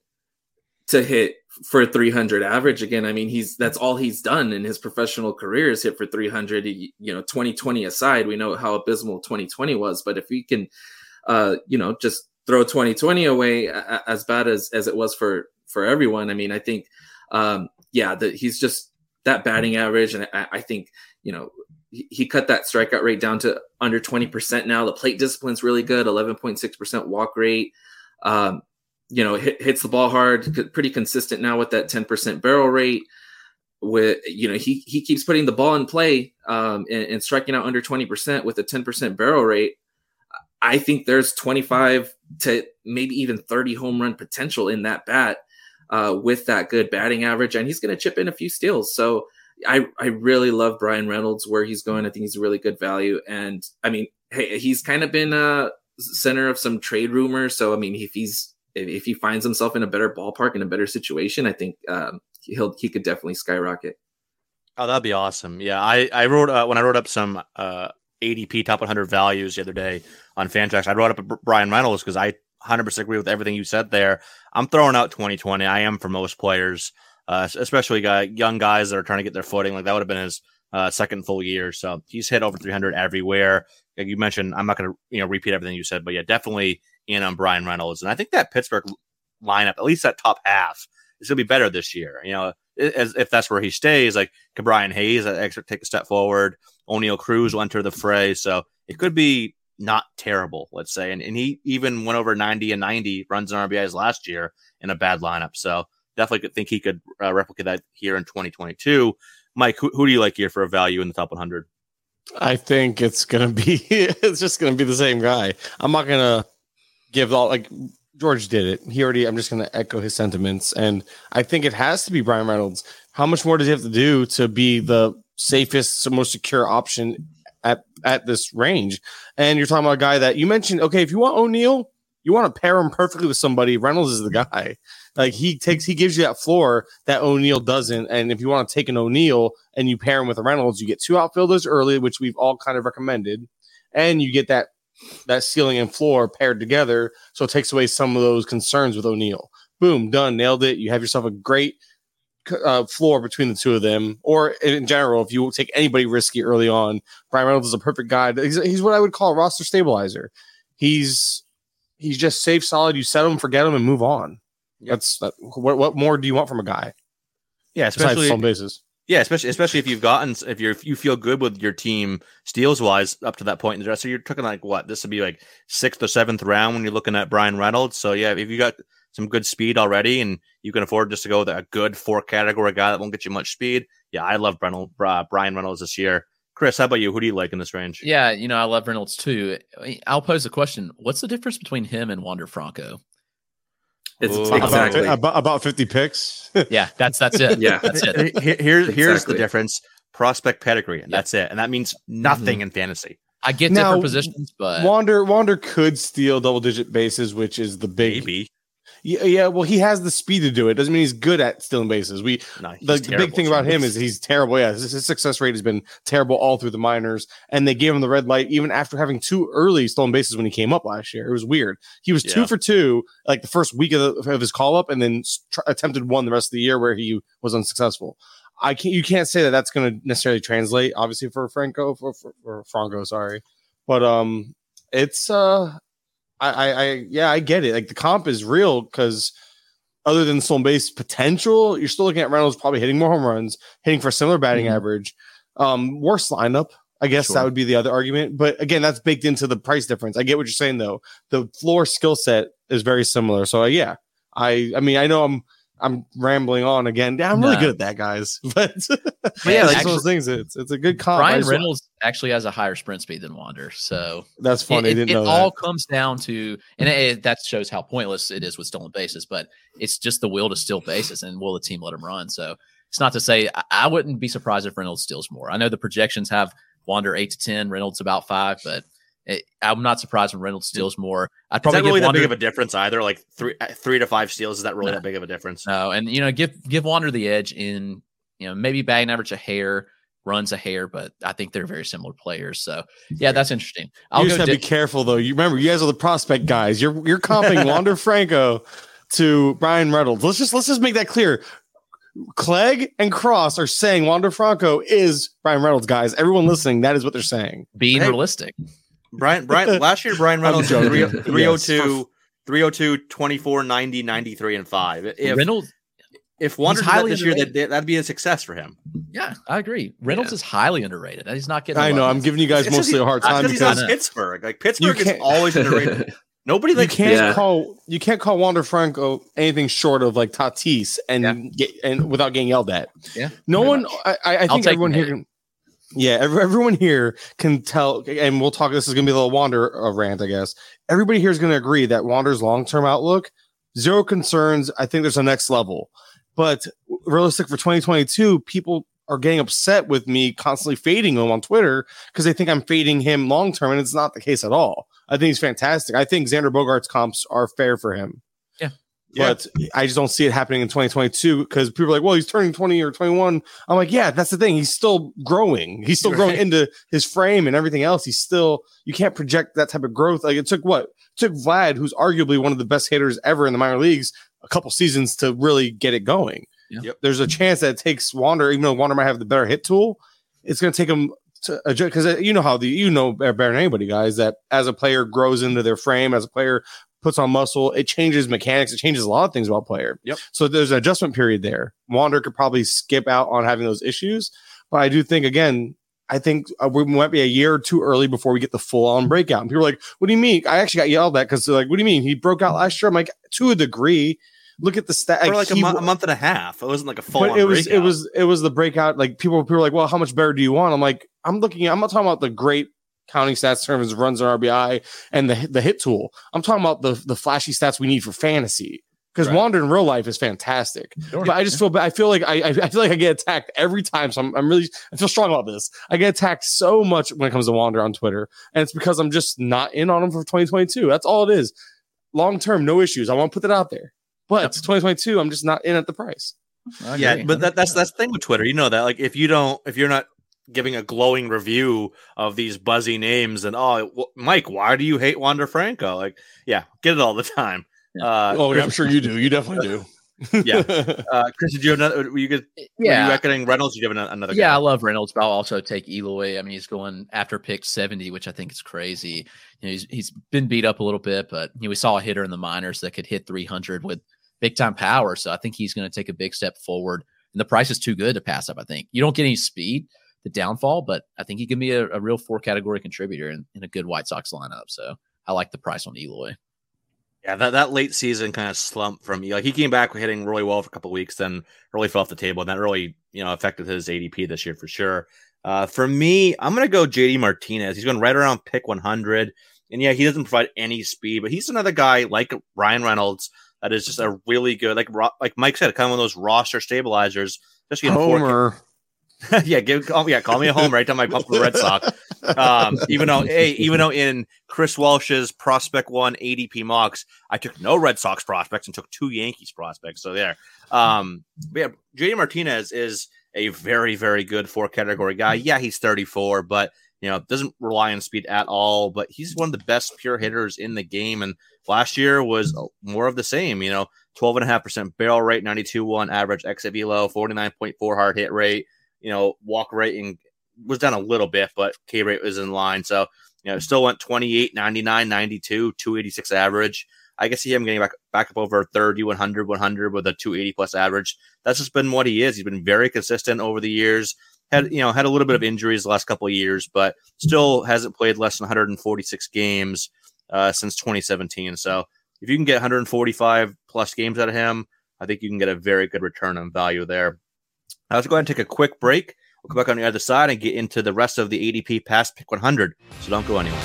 to hit for three hundred average again. I mean, he's that's all he's done in his professional career is hit for three hundred. He, you know, twenty twenty aside, we know how abysmal twenty twenty was, but if we can, uh, you know, just throw twenty twenty away, a- as bad as, as it was for, for everyone. I mean, I think, um, yeah, that he's just that batting average. And I, I think, you know, he, he cut that strikeout rate down to under twenty percent now. The plate discipline's really good, eleven point six percent walk rate. Um, you know, hit, hits the ball hard, pretty consistent now with that ten percent barrel rate. With, you know, he, he keeps putting the ball in play um, and, and striking out under twenty percent with a ten percent barrel rate. I think there's twenty-five to maybe even thirty home run potential in that bat uh, with that good batting average, and he's going to chip in a few steals. So I, I really love Brian Reynolds where he's going. I think he's a really good value. And I mean, hey, he's kind of been a center of some trade rumors. So, I mean, if he's, if, if he finds himself in a better ballpark, in a better situation, I think um, he'll, he could definitely skyrocket. Oh, that'd be awesome. Yeah. I, I wrote, uh, when I wrote up some uh, A D P top one hundred values the other day on Fantrax, I wrote up Brian Reynolds because I one hundred percent agree with everything you said there. I'm throwing out twenty twenty. I am for most players, uh, especially guy, young guys that are trying to get their footing. Like that would have been his uh, second full year. So he's hit over three hundred everywhere. Like you mentioned, I'm not going to you know repeat everything you said, but yeah, definitely in on Brian Reynolds. And I think that Pittsburgh lineup, at least that top half, is going to be better this year. You know, as if that's where he stays, like can Brian Hayes extra take a step forward. O'Neill Cruz will enter the fray. So it could be not terrible, let's say. And, and he even went over ninety and ninety runs and R B Is last year in a bad lineup. So definitely could think he could uh, replicate that here in twenty twenty-two. Mike, who, who do you like here for a value in the top one hundred? I think it's going to be, it's just going to be the same guy. I'm not going to give all, like George did it. He already, I'm just going to echo his sentiments. And I think it has to be Brian Reynolds. How much more does he have to do to be the safest, most secure option at, at this range? And you're talking about a guy that you mentioned, okay, if you want O'Neill, you want to pair him perfectly with somebody, Reynolds is the guy. Like he takes, he gives you that floor that O'Neill doesn't. And if you want to take an O'Neill and you pair him with a Reynolds, you get two outfielders early, which we've all kind of recommended. And you get that, that ceiling and floor paired together. So it takes away some of those concerns with O'Neill. Boom, done, nailed it. You have yourself a great uh, floor between the two of them. Or in general, if you take anybody risky early on, Brian Reynolds is a perfect guy. He's, he's what I would call a roster stabilizer. He's he's just safe, solid. You set him, forget him, and move on. Yep. That's that, what. What more do you want from a guy? Yeah, especially on bases. Yeah, especially especially if you've gotten if you're if you feel good with your team steals wise up to that point in the draft. So you're talking like what this would be like sixth or seventh round when you're looking at Brian Reynolds. So yeah, if you got some good speed already and you can afford just to go with a good four category guy that won't get you much speed. Yeah, I love Reynolds, uh, Brian Reynolds this year. Chris, how about you? Who do you like in this range? Yeah, you know I love Reynolds too. I'll pose the question: what's the difference between him and Wander Franco? It's Ooh, exactly about, about fifty picks. Yeah, that's that's it. Yeah, that's it. Here, here's exactly. here's the difference: prospect pedigree, and Yeah. that's it. And that means nothing Mhm. in fantasy. I get Now, different positions, but Wander Wander could steal double digit bases, which is the big. Maybe. Yeah, yeah, well, he has the speed to do it. Doesn't mean he's good at stealing bases. We No, he's the, the terrible big thing at about stealing him is bases. he's terrible. Yeah, his, his success rate has been terrible all through the minors, and they gave him the red light even after having two early stolen bases when he came up last year. It was weird. He was two Yeah. for two like the first week of, the, of his call up, and then tr- attempted one the rest of the year where he was unsuccessful. I can't. You can't say that that's going to necessarily translate, obviously, for Franco for, for, for Franco. Sorry, but um, it's uh, I, I, I yeah, I get it. Like the comp is real because. Other than stolen base potential, you're still looking at Reynolds probably hitting more home runs, hitting for a similar batting Mhm. average. Um, worse lineup, I guess Sure. that would be the other argument. But again, that's baked into the price difference. I get what you're saying though. The floor skill set is very similar. So uh, yeah, I I mean I know I'm I'm rambling on again. Yeah, I'm really No. good at that, guys. But, but yeah, yeah, that's actually- one of those things. It's it's a good comp. I Brian just- Reynolds actually has a higher sprint speed than Wander, so That's funny. It, I didn't it, know it that. all comes down to, and it, it- that shows how pointless it is with stolen bases. But it's just the will to steal bases, and will the team let him run? So it's not to say I, I wouldn't be surprised if Reynolds steals more. I know the projections have Wander eight to ten, Reynolds about five, but it, I'm not surprised when Reynolds steals more. I'd Is probably that really give that Wander, big of a difference either? Like three three to five steals, is that really No. that big of a difference? no, and you know give give Wander the edge in you know maybe batting average a hair. Runs a hair, but I think they're very similar players. So yeah, that's interesting. I'll You just go gotta di- be careful though. You remember, you guys are the prospect guys. You're you're comping Wander Franco to Brian Reynolds. Let's just let's just make that clear. Clegg and Cross are saying Wander Franco is Brian Reynolds, guys. Everyone listening, that is what they're saying. being Hey. realistic. Brian, Brian, last year, Brian Reynolds, joking. three oh Yes. two, three oh two, twenty-four, ninety, ninety-three, and five. If, Reynolds, if Wander did that highly this year, that, underrated. that'd be a success for him. yeah, I agree. Reynolds Yeah. is highly underrated. He's not getting. I a know. lot. I'm giving you guys It's just mostly he- a hard that's time 'cause he's because on Pittsburgh. Like Pittsburgh is can't- always underrated. Nobody you likes can't Yeah. call you can't call Wander Franco anything short of like Tatis and Yeah. get and without getting yelled at. Yeah, No pretty one. much. I, I I I'll think take everyone the here hate. can. Yeah, ev- everyone here can tell, and we'll talk. This is going to be a little Wander uh, rant, I guess. Everybody here is going to agree that Wander's long term outlook, zero concerns. I think there's a next level, but realistic for twenty twenty-two, people are getting upset with me constantly fading him on Twitter because they think I'm fading him long term, and it's not the case at all. I think he's fantastic. I think Xander Bogaerts comps are fair for him. Yeah. But I just don't see it happening in twenty twenty-two because people are like, well, he's turning twenty or twenty-one. I'm like, yeah, that's the thing. He's still growing. He's still growing Right. into his frame and everything else. He's still, you can't project that type of growth. Like it took what? It took Vlad, who's arguably one of the best hitters ever in the minor leagues, a couple seasons to really get it going. Yeah. Yep. There's a chance that it takes Wander, even though Wander might have the better hit tool, it's going to take him to adjust because you know how the, you know better than anybody, guys, that as a player grows into their frame, as a player puts on muscle, it changes mechanics. It changes a lot of things about player. Yep. So there's an adjustment period there. Wander could probably skip out on having those issues, but I do think again, I think uh, we might be a year or two early before we get the full on breakout. And people are like, "What do you mean?" I actually got yelled at because they're like, "What do you mean he broke out last year?" I'm like, to a degree. Look at the stat. For like a, he- mo- a month and a half. It wasn't like a full but on it was breakout. it was it was the breakout. Like people people were like, well, how much better do you want? I'm like, I'm looking. I'm not talking about the great counting stats in terms of runs on R B I and the the hit tool. I'm talking about the the flashy stats we need for fantasy. Because Right. Wander in real life is fantastic, Sure. but I just feel bad. I feel like I, I I feel like I get attacked every time. So I'm I'm really I feel strong about this. I get attacked so much when it comes to Wander on Twitter, and it's because I'm just not in on him for twenty twenty-two. That's all it is. Long term, no issues. I want to put that out there. But twenty twenty-two, I'm just not in at the price. I yeah, agree. but that, that's that's the thing with Twitter. You know that, like, if you don't, if you're not giving a glowing review of these buzzy names, and oh, well, Mike, why do you hate Wander Franco? Like, yeah, get it all the time. Uh, Oh, Chris- I'm sure you do. You definitely do. yeah. Uh, Chris, did you have another? Were you good? Were Yeah. you reckoning Reynolds? Did you have an- another? Yeah, I guy? love Reynolds, but I'll also take Eloy. I mean, he's going after pick seventy, which I think is crazy. You know, he's he's been beat up a little bit, but you know, we saw a hitter in the minors that could hit three hundred with big time power. So I think he's going to take a big step forward And the price is too good to pass up, I think. You don't get any speed, the downfall, but I think he can be a, a real four-category contributor in, in a good White Sox lineup. So I like the price on Eloy. Yeah, that, that late season kind of slump from like he came back hitting really well for a couple of weeks, then really fell off the table, and that really you know affected his A D P this year for sure. Uh, for me, I'm gonna go J D Martinez. He's going right around pick one hundred, and yeah, he doesn't provide any speed, but he's another guy like Ryan Reynolds that is just a really good, like like Mike said, kind of one of those roster stabilizers. Especially in Homer. Four- yeah, give call, yeah, call me a home right down my pump for the Red Sox. Um, even though, hey, even though in Chris Welsh's prospect one A D P mocks, I took no Red Sox prospects and took two Yankees prospects. So there, um, but yeah, J D Martinez is a very, very good four category guy. Yeah, he's thirty-four, but you know doesn't rely on speed at all. But he's one of the best pure hitters in the game, and last year was more of the same. You know, twelve and a half percent barrel rate, ninety-two one average exit velo, forty-nine point four hard hit rate. You know, walk rating was down a little bit, but K rate was in line. So, you know, still went twenty-eight, ninety-nine, ninety-two, two eighty-six average. I can see him getting back, back up over thirty, one hundred, one hundred with a two eighty plus average. That's just been what he is. He's been very consistent over the years. Had, you know, had a little bit of injuries the last couple of years, but still hasn't played less than one hundred forty-six games uh, since twenty seventeen. So if you can get one hundred forty-five plus games out of him, I think you can get a very good return on value there. Now let's go ahead and take a quick break. We'll come back on the other side and get into the rest of the A D P past pick one hundred. So don't go anywhere.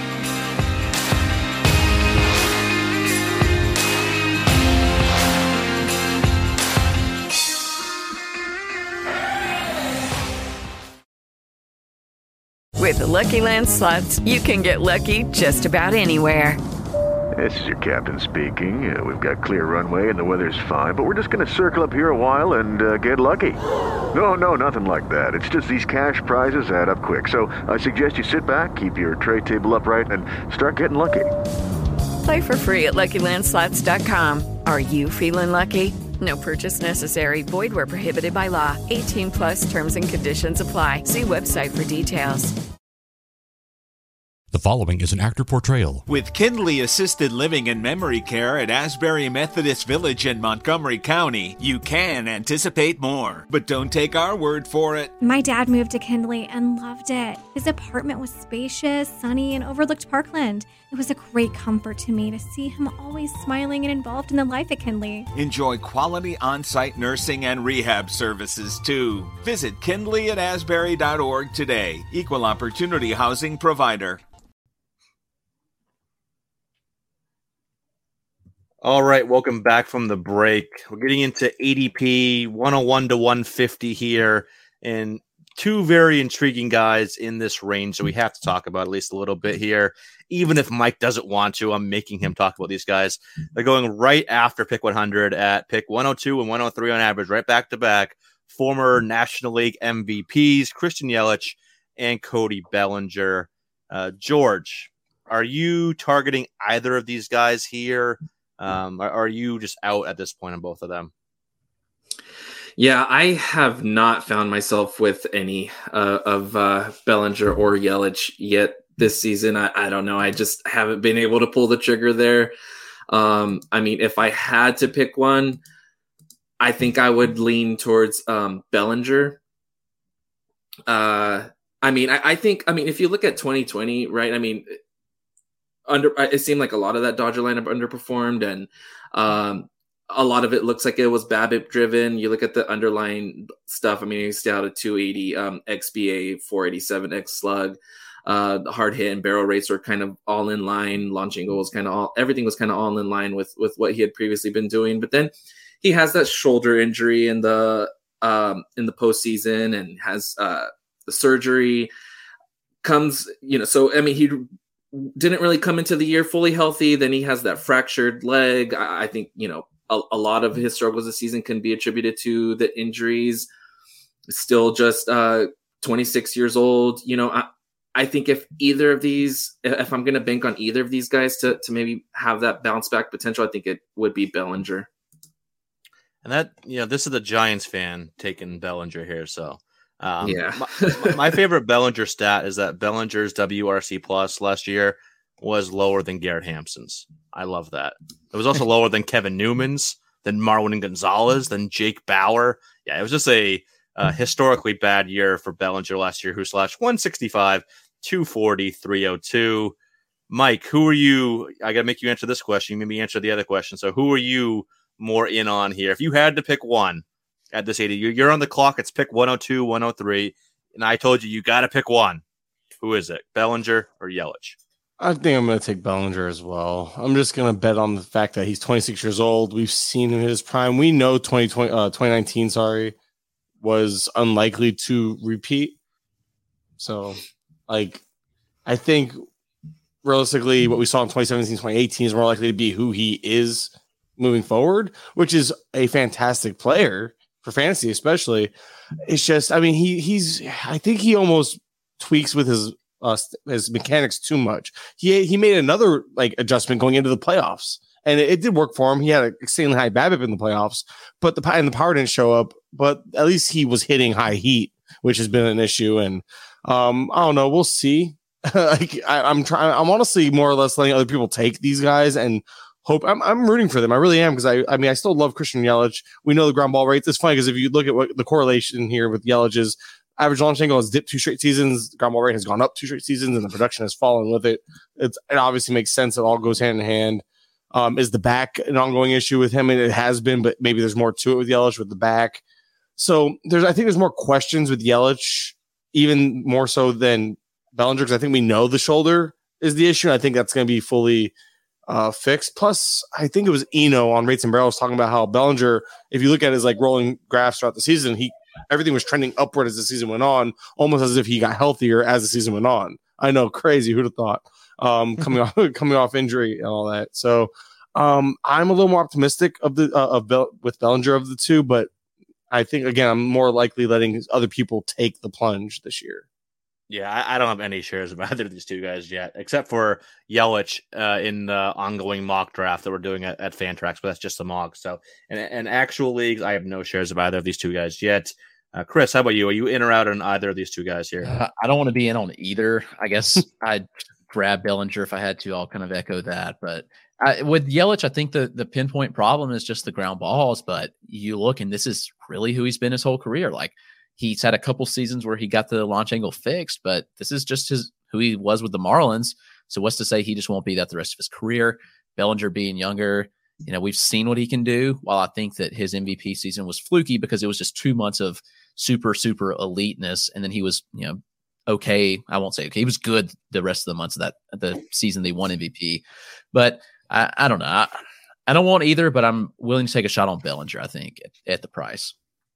With the Lucky Land Slots, you can get lucky just about anywhere. This is your captain speaking. Uh, we've got clear runway and the weather's fine, but we're just going to circle up here a while and uh, get lucky. No, no, nothing like that. It's just these cash prizes add up quick. So I suggest you sit back, keep your tray table upright, and start getting lucky. Play for free at Lucky Land Slots dot com. Are you feeling lucky? No purchase necessary. Void where prohibited by law. eighteen plus terms and conditions apply. See website for details. The following is an actor portrayal. With Kindly Assisted Living and Memory Care at Asbury Methodist Village in Montgomery County, you can anticipate more. But don't take our word for it. My dad moved to Kindly and loved it. His apartment was spacious, sunny, and overlooked Parkland. It was a great comfort to me to see him always smiling and involved in the life at Kindly. Enjoy quality on-site nursing and rehab services, too. Visit kindly at asbury dot org today. Equal Opportunity Housing Provider. All right, welcome back from the break. We're getting into A D P one oh one to one fifty here, and two very intriguing guys in this range that we have to talk about at least a little bit here. Even if Mike doesn't want to, I'm making him talk about these guys. They're going right after pick one hundred at pick one oh two and one oh three on average, right back to back. Former National League M V Ps, Christian Yelich and Cody Bellinger. Uh, George, are you targeting either of these guys here? Um, are, are you just out at this point on both of them? Yeah, I have not found myself with any uh, of uh, Bellinger or Yelich yet this season. I, I don't know. I just haven't been able to pull the trigger there. Um, I mean, if I had to pick one, I think I would lean towards um, Bellinger. Uh, I mean, I, I think, I mean, if you look at twenty twenty, right? I mean, Under it seemed like a lot of that Dodger lineup underperformed, and um, a lot of it looks like it was BABIP driven. You look at the underlying stuff. I mean, he's still out at two eighty um, X B A, four eighty-seven X slug. Uh, the hard hit and barrel rates were kind of all in line. Launching goals, kind of all everything was kind of all in line with with what he had previously been doing. But then he has that shoulder injury in the um, in the postseason, and has uh, the surgery. Comes, you know, so I mean, he didn't really come into the year fully healthy. Then he has that fractured leg. I, I think, you know, a, a lot of his struggles this season can be attributed to the injuries. Still just uh, twenty-six years old. You know, I, I think if either of these, if I'm going to bank on either of these guys to, to maybe have that bounce back potential, I think it would be Bellinger. And that, you know, this is the Giants fan taking Bellinger here. So, Um, yeah. my, my favorite Bellinger stat is that Bellinger's W R C plus last year was lower than Garrett Hampson's. I love that. It was also lower than Kevin Newman's, than Marwin Gonzalez, than Jake Bauer. Yeah, Yeah, it was just a uh, historically bad year for Bellinger last year, who slashed one sixty-five, two forty, three oh two. Mike, who are you? I got to make you answer this question. You made me answer the other question. So who are you more in on here? If you had to pick one at this eighty, you're, you're on the clock. It's pick one oh two, one oh three. And I told you, you got to pick one. Who is it? Bellinger or Yelich? I think I'm going to take Bellinger as well. I'm just going to bet on the fact that he's twenty-six years old. We've seen him in his prime. We know twenty twenty, uh, twenty nineteen, sorry, was unlikely to repeat. So, like, I think realistically what we saw in twenty seventeen, twenty eighteen is more likely to be who he is moving forward, which is a fantastic player for fantasy, especially. It's just, I mean, he he's, I think he almost tweaks with his Uh, his mechanics too much. He he made another like adjustment going into the playoffs, and it, it did work for him. He had an extremely high BABIP in the playoffs, but the and the power didn't show up. But at least he was hitting high heat, which has been an issue. And um, I don't know. We'll see. like I, I'm trying. I'm honestly more or less letting other people take these guys and hope. I'm I'm rooting for them. I really am because I I mean I still love Christian Yelich. We know the ground ball rates. It's funny because if you look at what the correlation here with Yelich is. Average launch angle has dipped two straight seasons. The ground ball rate has gone up two straight seasons, and the production has fallen with it. It's, it obviously makes sense. It all goes hand in hand. Um, is the back an ongoing issue with him? And it has been, but maybe there's more to it with Yelich with the back. So there's, I think there's more questions with Yelich, even more so than Bellinger, because I think we know the shoulder is the issue. I think that's going to be fully uh, fixed. Plus, I think it was Eno on Rates and Barrels talking about how Bellinger, if you look at his like rolling graphs throughout the season, he everything was trending upward as the season went on, almost as if he got healthier as the season went on. I know, crazy. Who'd have thought? Um, coming off coming off injury and all that. So um, I'm a little more optimistic of the uh, of Bell- with Bellinger of the two, but I think again I'm more likely letting other people take the plunge this year. Yeah, I, I don't have any shares of either of these two guys yet, except for Yelich uh, in the ongoing mock draft that we're doing at, at Fantrax, but that's just a mock. So, in, in actual leagues, I have no shares of either of these two guys yet. Uh, Chris, how about you? Are you in or out on either of these two guys here? Uh, I don't want to be in on either. I guess I'd grab Bellinger if I had to. I'll kind of echo that. But I, with Yelich, I think the, the pinpoint problem is just the ground balls. But you look, and this is really who he's been his whole career. Like, he's had a couple seasons where he got the launch angle fixed, but this is just his who he was with the Marlins. So what's to say he just won't be that the rest of his career? Bellinger being younger, you know, we've seen what he can do. While I think that his M V P season was fluky because it was just two months of super, super eliteness. And then he was, you know, okay. I won't say okay. He was good the rest of the months of that, the season they won M V P. But I, I don't know. I, I don't want either, but I'm willing to take a shot on Bellinger, I think, at, at the price.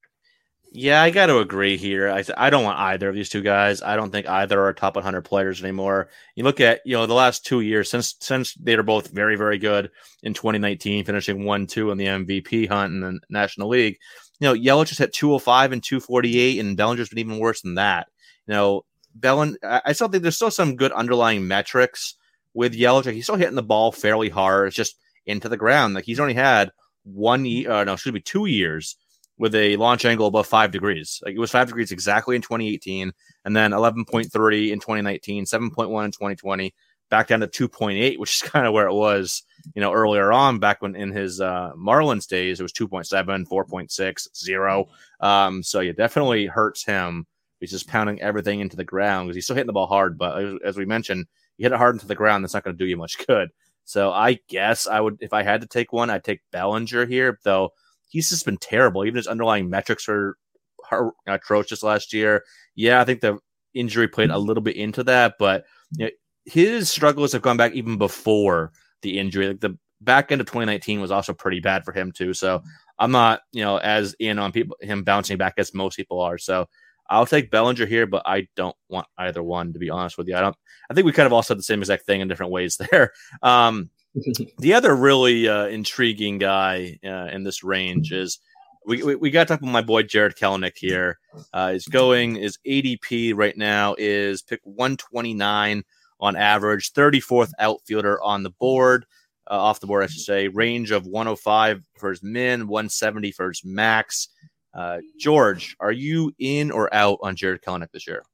Yeah, I got to agree here. I I don't want either of these two guys. I don't think either are top one hundred players anymore. You look at, you know, the last two years since since they were both very, very good in twenty nineteen, finishing one two in the M V P hunt in the National League. You know, Yelich just hit two oh five and two forty-eight, and Bellinger's been even worse than that. You know, Bellin, I still think there's still some good underlying metrics with Yelich. Like, he's still hitting the ball fairly hard. It's just into the ground. Like, he's only had one year, uh, no, excuse me, two years with a launch angle above five degrees. Like, it was five degrees exactly in twenty eighteen, and then eleven point three in twenty nineteen, seven point one in twenty twenty, back down to two point eight, which is kind of where it was, you know, earlier on back when in his uh, Marlins days, it was two point seven, four point six, zero. Um, so it definitely hurts him. He's just pounding everything into the ground because he's still hitting the ball hard. But as we mentioned, you hit it hard into the ground, that's not going to do you much good. So I guess I would, if I had to take one, I'd take Bellinger here, though. He's just been terrible. Even his underlying metrics are, are atrocious last year. Yeah, I think the injury played a little bit into that, but you know, his struggles have gone back even before the injury. Like, the back end of twenty nineteen was also pretty bad for him too. So I'm not, you know, as in on people him bouncing back as most people are. So I'll take Bellinger here, but I don't want either one, to be honest with you. I don't. I think we kind of all said the same exact thing in different ways there. Um, the other really uh, intriguing guy uh, in this range is we we, we got to talk about my boy Jarred Kelenic here. Uh, he's going his A D P right now is pick one twenty-nine on average, thirty-fourth outfielder on the board, uh, off the board I should say. Range of one oh five for his min, one seventy for his max. Uh, George, are you in or out on Jarred Kelenic this year?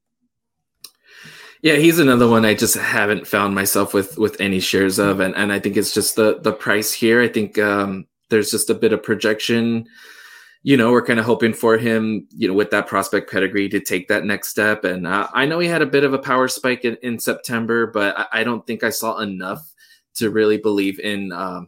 Yeah, he's another one I just haven't found myself with with any shares of, and, and I think it's just the the price here. I think um, there's just a bit of projection you know, we're kind of hoping for him, you know, with that prospect pedigree to take that next step. And uh, I know he had a bit of a power spike in, in September, but I, I don't think I saw enough to really believe in um,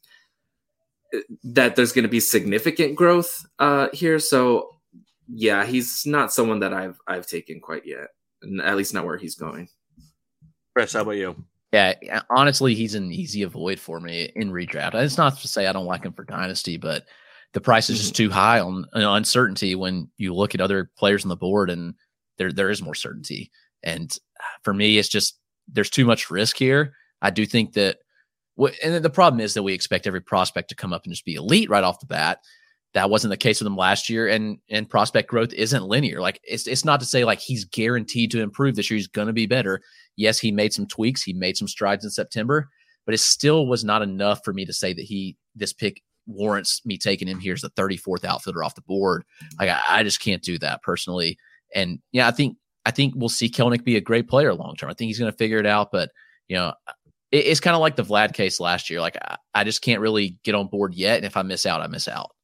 that there's going to be significant growth uh, here. So yeah, he's not someone that I've, I've taken quite yet, and at least not where he's going. Chris, how about you? Yeah, honestly, he's an easy avoid for me in redraft. It's not to say I don't like him for dynasty, but the price is just too high on, on uncertainty when you look at other players on the board, and there there is more certainty. And for me, it's just there's too much risk here. I do think that, and the problem is that we expect every prospect to come up and just be elite right off the bat. That wasn't the case with him last year, and and prospect growth isn't linear. Like it's it's not to say like he's guaranteed to improve this year. He's going to be better. Yes, he made some tweaks. He made some strides in September, but it still was not enough for me to say that he this pick warrants me taking him here as the thirty-fourth outfielder off the board. Like I, I just can't do that personally. And yeah, I think I think we'll see Kelenic be a great player long term. I think he's going to figure it out. But you know, it, it's kind of like the Vlad case last year. Like I, I just can't really get on board yet. And if I miss out, I miss out.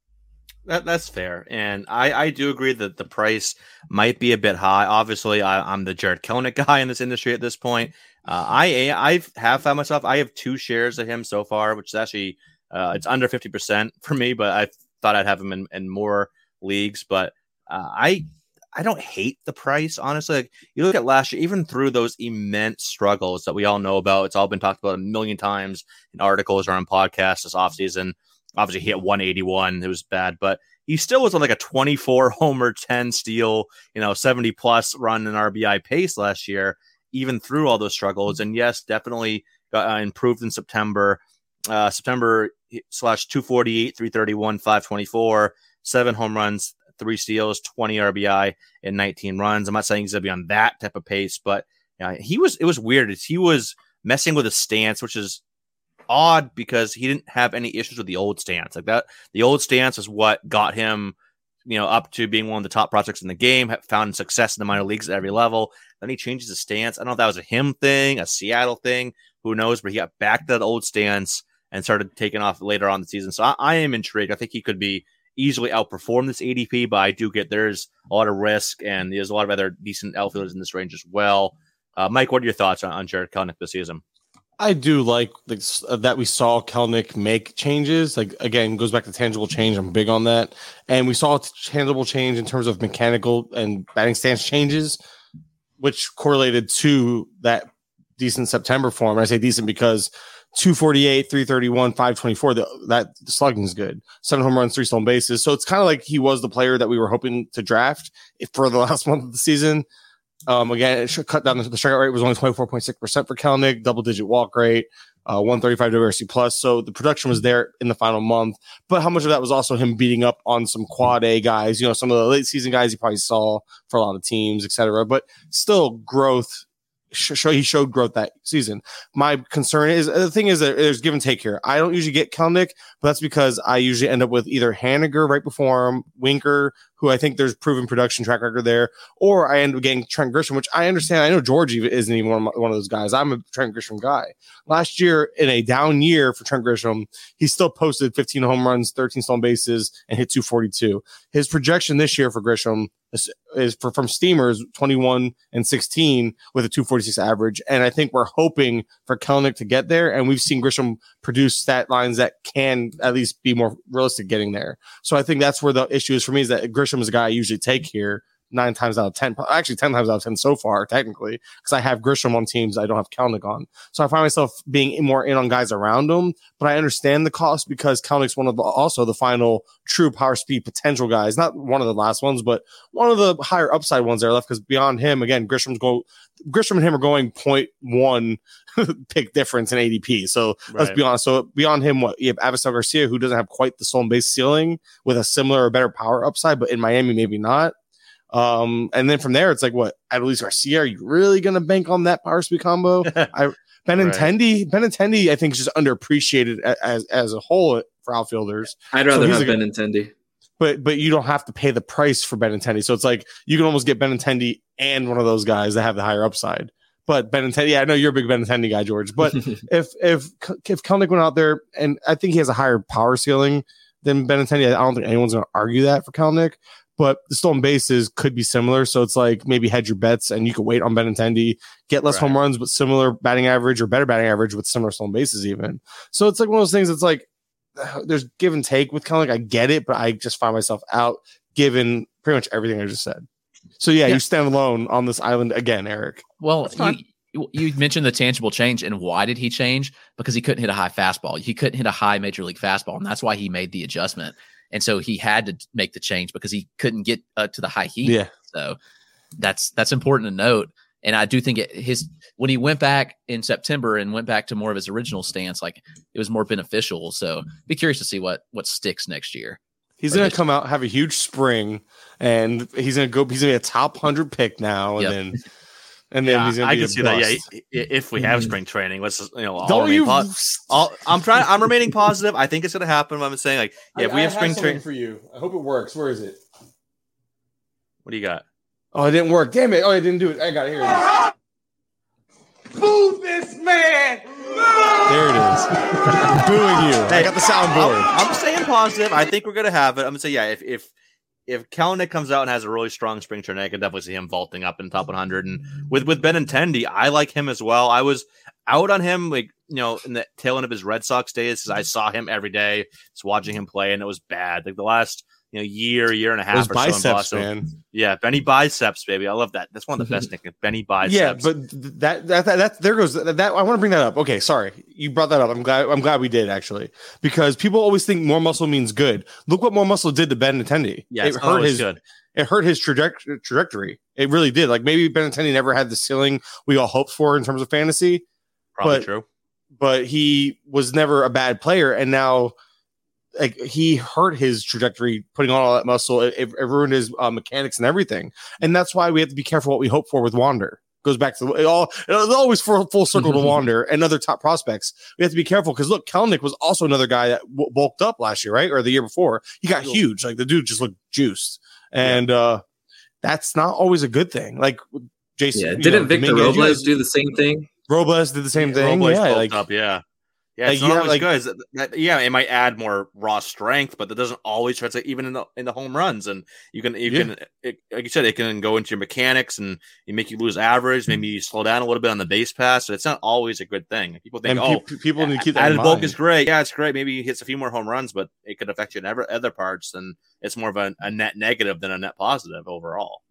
That, that's fair. And I, I do agree that the price might be a bit high. Obviously, I, I'm the Jarred Kelenic guy in this industry at this point. Uh, I I have found myself, I have two shares of him so far, which is actually, uh, it's under fifty percent for me, but I thought I'd have him in, in more leagues. But uh, I I don't hate the price, honestly. Like, you look at last year, even through those immense struggles that we all know about, it's all been talked about a million times in articles or on podcasts this offseason. Obviously, he hit one eighty-one. It was bad, but he still was on like a twenty-four homer, ten steal, you know, seventy plus run and R B I pace last year, even through all those struggles. And yes, definitely got, uh, improved in September. Uh, September slash two forty-eight, three thirty-one, five twenty-four, seven home runs, three steals, twenty R B I, and nineteen runs. I'm not saying he's going to be on that type of pace, but uh, he was, it was weird. He was messing with his stance, which is odd because he didn't have any issues with the old stance. Like that, the old stance is what got him, you know, up to being one of the top prospects in the game, found success in the minor leagues at every level. Then he changes his stance. I don't know if that was a him thing, a Seattle thing, who knows, but he got back to that old stance and started taking off later on in the season. So I, I am intrigued. I think he could be easily outperform this A D P, but I do get there's a lot of risk, and there's a lot of other decent outfielders in this range as well. Uh, Mike, what are your thoughts on, on Jarred Kelenic this season? I do like the, uh, that we saw Kelenic make changes. Like, again, goes back to tangible change. I'm big on that. And we saw a tangible change in terms of mechanical and batting stance changes, which correlated to that decent September form. And I say decent because two forty-eight, three thirty-one, five twenty-four, the, that the slugging is good. Seven home runs, three stolen bases. So it's kind of like he was the player that we were hoping to draft for the last month of the season. Um, again, it should cut down the, the strikeout rate was only twenty-four point six percent for Kelenic, double digit walk rate, uh, one thirty-five W R C plus. So the production was there in the final month, but how much of that was also him beating up on some quad A guys, you know, some of the late season guys he probably saw for a lot of teams, et cetera, but still growth. Show he showed growth that season. My concern is the thing is that there's give and take here. I don't usually get Kelenic, but that's because I usually end up with either Haniger right before him, Winker, who I think there's proven production track record there, or I end up getting Trent Grisham, which I understand. I know Georgie isn't even one of, my, one of those guys. I'm a Trent Grisham guy. Last year, in a down year for Trent Grisham, he still posted fifteen home runs, thirteen stolen bases, and hit two forty-two. His projection this year for Grisham is, is for, from Steamers twenty-one and sixteen with a two forty-six average. And I think we're hoping for Kelenic to get there. And we've seen Grisham produce stat lines that can at least be more realistic getting there. So I think that's where the issue is for me, is that Grisham is a guy I usually take here nine times out of ten, actually ten times out of ten so far, technically, because I have Grisham on teams I don't have Kelenic on. So I find myself being more in on guys around him, but I understand the cost because Kelnic's one of the, also the final true power speed potential guys, not one of the last ones, but one of the higher upside ones that are left, because beyond him, again, Grisham's go Grisham and him are going zero point one pick difference in A D P. So right. Let's be honest. So beyond him, what you have Avisel Garcia, who doesn't have quite the stolen base ceiling with a similar or better power upside, but in Miami, maybe not. Um, and then from there, it's like, what, Adolis Garcia, are you really going to bank on that power speed combo? I Benintendi, right. Benintendi, I think is just underappreciated as as a whole for outfielders. I'd rather so have a, Benintendi. But but you don't have to pay the price for Benintendi. So it's like you can almost get Benintendi and one of those guys that have the higher upside. But Benintendi, yeah, I know you're a big Benintendi guy, George. But if if if Kelenic went out there, and I think he has a higher power ceiling, than Benintendi. I don't think anyone's going to argue that for Kelenic, but the stolen bases could be similar. So it's like maybe hedge your bets and you could wait on Benintendi, get less right. home runs, but similar batting average or better batting average with similar stolen bases even. So it's like one of those things that's like, there's give and take with Kelenic. I get it, but I just find myself out given pretty much everything I just said. So yeah, yeah. you stand alone on this island again, Eric. Well, you, you mentioned the tangible change, and why did he change? Because he couldn't hit a high fastball. He couldn't hit a high major league fastball, and that's why he made the adjustment. And so he had to make the change because he couldn't get uh, to the high heat. Yeah. So that's that's important to note. And I do think it, his when he went back in September and went back to more of his original stance, like it was more beneficial. So be curious to see what what sticks next year. He's going to come out, have a huge spring, and he's going to go. He's going to be a top hundred pick now, and yep. then and then yeah, he's going to be. I can a see bust. that. Yeah, if we have spring training, let's you know. Don't you? Po- all, I'm trying. I'm remaining positive. I think it's going to happen. I'm saying like, yeah, if we I, have I spring have training for you. I hope it works. Where is it? What do you got? Oh, it didn't work. Damn it! Oh, I didn't do it. I got it here. It is. Boo this man! There it is. Booing you. Hey, I got the soundboard. I'm, I'm staying positive. I think we're gonna have it. I'm gonna say yeah. If if if Kelenic comes out and has a really strong spring training, I can definitely see him vaulting up in top one hundred. And with with Benintendi, I like him as well. I was out on him like you know in the tail end of his Red Sox days because I saw him every day, just watching him play, and it was bad. Like the last. You know, year, year and a half. Those or biceps, so in Boston. man. Yeah, Benny Biceps, baby. I love that. That's one of the best nicknames, Benny Biceps. Yeah, but that that that, that there goes that, that. I want to bring that up. Okay, sorry, you brought that up. I'm glad. I'm glad we did actually, because people always think more muscle means good. Look what more muscle did to Benintendi. Yeah, it hurt his good. It hurt his trajectory. Trajectory. It really did. Like maybe Benintendi never had the ceiling we all hoped for in terms of fantasy. Probably but, true. But he was never a bad player, and now. Like he hurt his trajectory, putting on all that muscle. It, it ruined his uh, mechanics and everything, and that's why we have to be careful what we hope for with Wander. Goes back to the, it all. It's always full, full circle to Wander and other top prospects. We have to be careful because look, Kelenic was also another guy that w- bulked up last year, right, or the year before. He got huge. Like the dude just looked juiced, and yeah. uh, that's not always a good thing. Like Jason, yeah, didn't know, Victor Dominguez, Robles do the same thing? Robles did the same yeah, thing. Robles yeah, bulked like, up. Yeah. Yeah, it's like, not yeah, always like, good. That, that, yeah, it might add more raw strength, but that doesn't always translate even in the in the home runs. And you can you yeah. can it, like you said, it can go into your mechanics and you make you lose average. Maybe you slow down a little bit on the base pass. So it's not always a good thing. People think, and oh, pe- people need to keep that added in bulk mind. is great. Yeah, it's great. Maybe he hits a few more home runs, but it could affect you in other other parts. And it's more of a, a net negative than a net positive overall.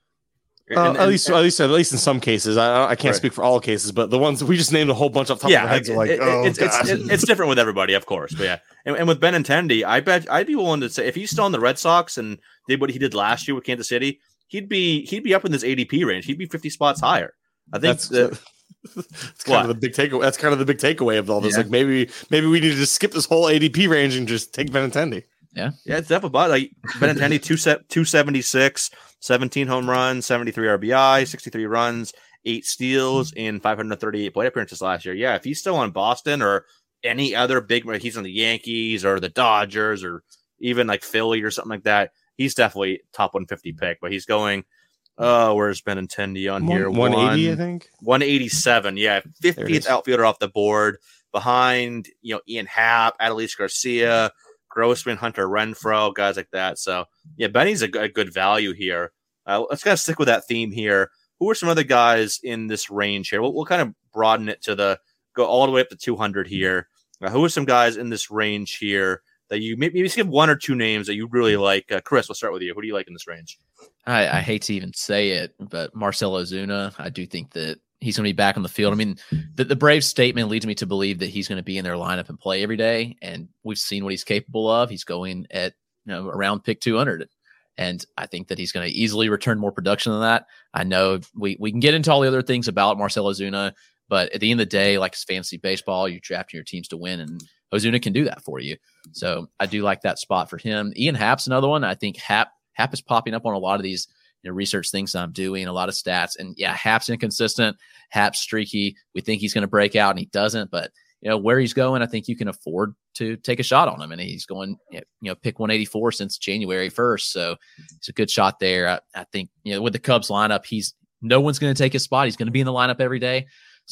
Uh, and, at and, least, at least, at least in some cases, I, I can't right. speak for all cases, but the ones we just named a whole bunch off the top yeah, of our heads are like, it, oh, it's, God. it's, it's different with everybody, of course, but yeah. And, and with Benintendi, I bet I'd be willing to say if he's still on the Red Sox and did what he did last year with Kansas City, he'd be he'd be up in this A D P range. He'd be fifty spots higher. I think that's, that, that's kind what? of the big takeaway. That's kind of the big takeaway of all this. Yeah. Like maybe maybe we need to just skip this whole A D P range and just take Benintendi. Yeah, yeah, it's definitely about like Benintendi two set two seventy six, seventeen home runs, seventy three R B I, sixty three runs, eight steals in five hundred thirty eight plate appearances last year. Yeah, if he's still on Boston or any other big, he's on the Yankees or the Dodgers or even like Philly or something like that. He's definitely top one fifty pick. But he's going. Oh, uh, where's Benintendi on here? one eighty, I think. one eighty-seven. Yeah, fiftieth outfielder off the board behind you know Ian Happ, Adolis Garcia. Grossman, Hunter Renfroe, guys like that. So, yeah, Benny's a, a good value here. Uh, let's kind of stick with that theme here. Who are some other guys in this range here? We'll, we'll kind of broaden it to the go all the way up to two hundred here. Uh, who are some guys in this range here that you maybe, maybe give one or two names that you really like? Uh, Chris, we'll start with you. Who do you like in this range? I, I hate to even say it, but Marcell Ozuna, I do think that he's going to be back on the field. I mean, the, the Braves statement leads me to believe that he's going to be in their lineup and play every day. And we've seen what he's capable of. He's going at you know around pick two hundred. And I think that he's going to easily return more production than that. I know we, we can get into all the other things about Marcell Ozuna, but at the end of the day, like it's fantasy baseball, you're drafting your teams to win, and Ozuna can do that for you. So I do like that spot for him. Ian Happ's another one. I think Happ, Happ is popping up on a lot of these you know, research things that I'm doing, a lot of stats. And yeah, Happ's inconsistent, Happ's streaky. We think he's going to break out and he doesn't, but you know, where he's going, I think you can afford to take a shot on him. And he's going, you know, pick one eighty-four since January first. So it's a good shot there. I, I think, you know, with the Cubs lineup, he's no one's going to take his spot. He's going to be in the lineup every day. So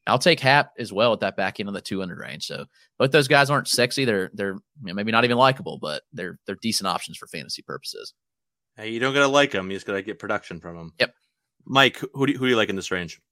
I'll take Happ as well at that back end of the two hundred range. So both those guys aren't sexy. They're they're you know, maybe not even likable, but they're they're decent options for fantasy purposes. Hey, you don't gotta like them. You just gotta get production from them. Yep. Mike, who do you, who do you like in this range?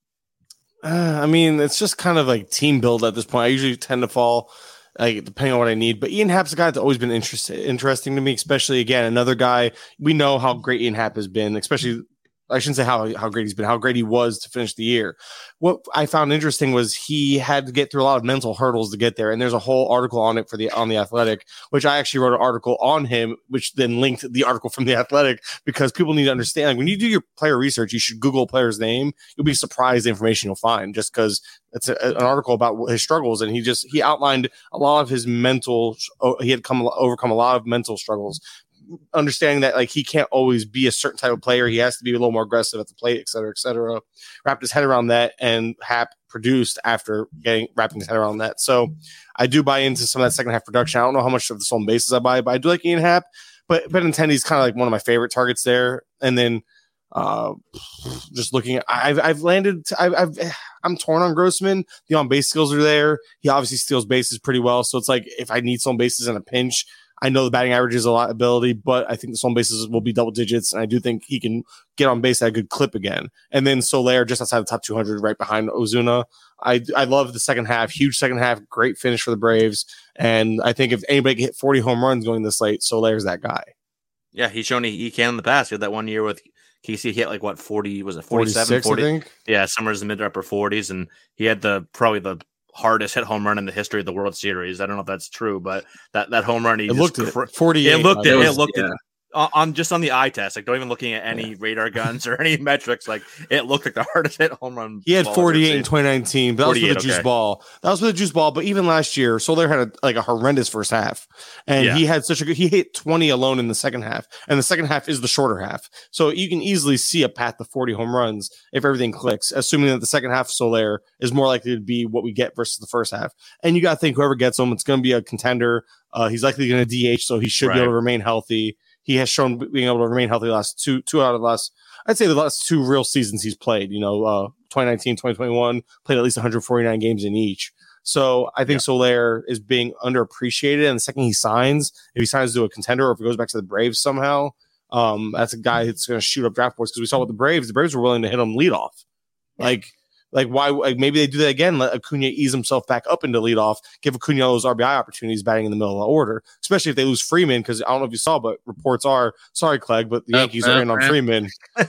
Uh, I mean, it's just kind of like team build at this point. I usually tend to fall, like depending on what I need. But Ian Happ's a guy that's always been interest, interesting to me, especially again another guy. We know how great Ian Happ has been, especially. I shouldn't say how, how great he's been, how great he was to finish the year. What I found interesting was he had to get through a lot of mental hurdles to get there. And there's a whole article on it for the, on the Athletic, which I actually wrote an article on him, which then linked the article from the Athletic, because people need to understand, like, when you do your player research, you should Google a player's name. You'll be surprised the information you'll find, just because it's a, an article about his struggles. And he just, he outlined a lot of his mental, he had come overcome a lot of mental struggles, understanding that like he can't always be a certain type of player. He has to be a little more aggressive at the plate, et cetera, et cetera. Wrapped his head around that, and Happ produced after getting wrapping his head around that. So I do buy into some of that second half production. I don't know how much of the stolen bases I buy, but I do like Ian Happ. But Benintendi's kind of like one of my favorite targets there. And then uh, just looking at, I've I've landed, I've, I've I'm torn on Grossman. The on base skills are there. He obviously steals bases pretty well. So it's like if I need stolen bases in a pinch, I know the batting average is a liability, but I think the stolen bases will be double digits, and I do think he can get on base at a good clip again. And then Soler just outside the top two hundred, right behind Ozuna. I I love the second half, huge second half, great finish for the Braves, and I think if anybody can hit forty home runs going this late, Soler's that guy. Yeah, he's shown he, he can in the past. He had that one year with Casey, he hit like what forty was it forty-seven, forty? I think. Yeah, somewhere in the mid to upper forties, and he had the probably the hardest hit home run in the history of the World Series. I don't know if that's true, but that, that home run, he it looked cr- it. forty-eight. It looked it. Was, It looked yeah. it. On, on just on the eye test, like don't even looking at any yeah. radar guns or any metrics, like it looked like the hardest hit home run. He had forty-eight in twenty nineteen, but that was with a juice okay. ball. That was with a juice ball. But even last year, Soler had a, like a horrendous first half, and Yeah. he had such a good. He hit twenty alone in the second half, and the second half is the shorter half. So you can easily see a path to forty home runs if everything clicks, assuming that the second half of Soler is more likely to be what we get versus the first half. And you got to think whoever gets him, it's going to be a contender. Uh, he's likely going to D H, so he should Right. be able to remain healthy. He has shown being able to remain healthy the last two, two out of the last, I'd say the last two real seasons he's played, you know, uh, twenty nineteen, twenty twenty-one, played at least one hundred forty-nine games in each. So I think yeah. Soler is being underappreciated. And the second he signs, if he signs to a contender or if he goes back to the Braves somehow, um, that's a guy that's going to shoot up draft boards. Because we saw with the Braves, the Braves were willing to hit him leadoff. Like, Like why? Like maybe they do that again. Let Acuna ease himself back up into leadoff. Give Acuna those R B I opportunities batting in the middle of the order, especially if they lose Freeman. Because I don't know if you saw, but reports are sorry, Clegg, but the Yankees uh, are in on uh, Freeman.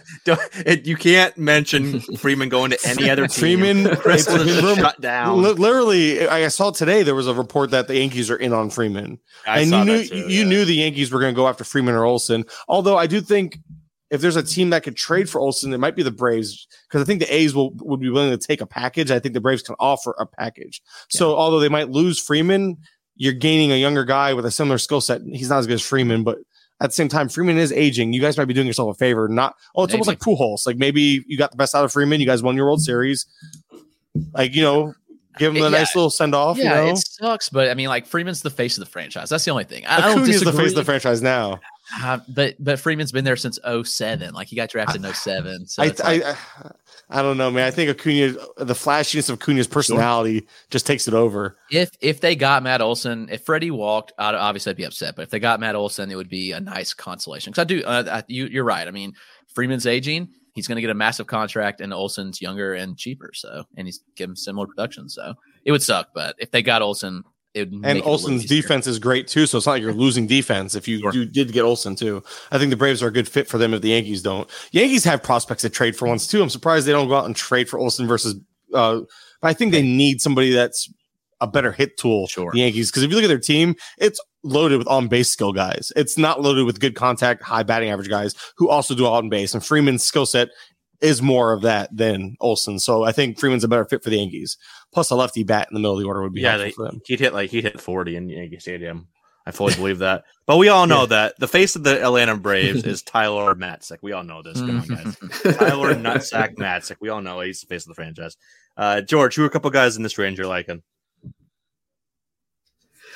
it, you can't mention Freeman going to any other team. Freeman, Chris it's been was shut down. Li- literally, I saw today there was a report that the Yankees are in on Freeman, I and saw you knew that too, you yeah. knew the Yankees were going to go after Freeman or Olsen. Although I do think, if there's a team that could trade for Olsen, it might be the Braves, because I think the A's will would be willing to take a package. I think the Braves can offer a package. Yeah. So although they might lose Freeman, you're gaining a younger guy with a similar skill set. He's not as good as Freeman, but at the same time, Freeman is aging. You guys might be doing yourself a favor. Not oh, it's maybe. almost like Pujols. Like maybe you got the best out of Freeman. You guys won your World Series. Like, you know, give him a yeah. nice little send off. Yeah, you know? It sucks, but I mean, like Freeman's the face of the franchise. That's the only thing. I Acuna don't is disagree. the face of the franchise now. Uh, but but Freeman's been there since oh seven. Like he got drafted in oh seven. So I, it's I, like, I I don't know, man. I think Acuna, the flashiness of Acuna's personality sure. just takes it over. If if they got Matt Olson, if Freddie walked, I'd, obviously I'd be upset. But if they got Matt Olson, it would be a nice consolation. Because I do, uh, I, you, you're right. I mean, Freeman's aging. He's going to get a massive contract, and Olson's younger and cheaper. So, and he's giving similar production. So it would suck. But if they got Olson, it would. And Olson's defense is great too. So it's not like you're losing defense if you, sure. you did get Olson too. I think the Braves are a good fit for them if the Yankees don't. Yankees have prospects that trade for once too. I'm surprised they don't go out and trade for Olson versus. Uh, but I think they need somebody that's a better hit tool. Sure. The Yankees, because if you look at their team, it's loaded with on base skill guys. It's not loaded with good contact, high batting average guys who also do on base. And Freeman's skill set is more of that than Olson. So I think Freeman's a better fit for the Yankees. Plus a lefty bat in the middle of the order would be yeah, helpful they, for them. He'd hit like he'd hit forty in Yankee Stadium. I fully believe that. But we all know yeah. that the face of the Atlanta Braves is Tyler Matzik. We all know this. Come on, guys. Tyler Nutsack Matzik. We all know he's the face of the franchise. Uh, George, who are a couple guys in this range you're liking?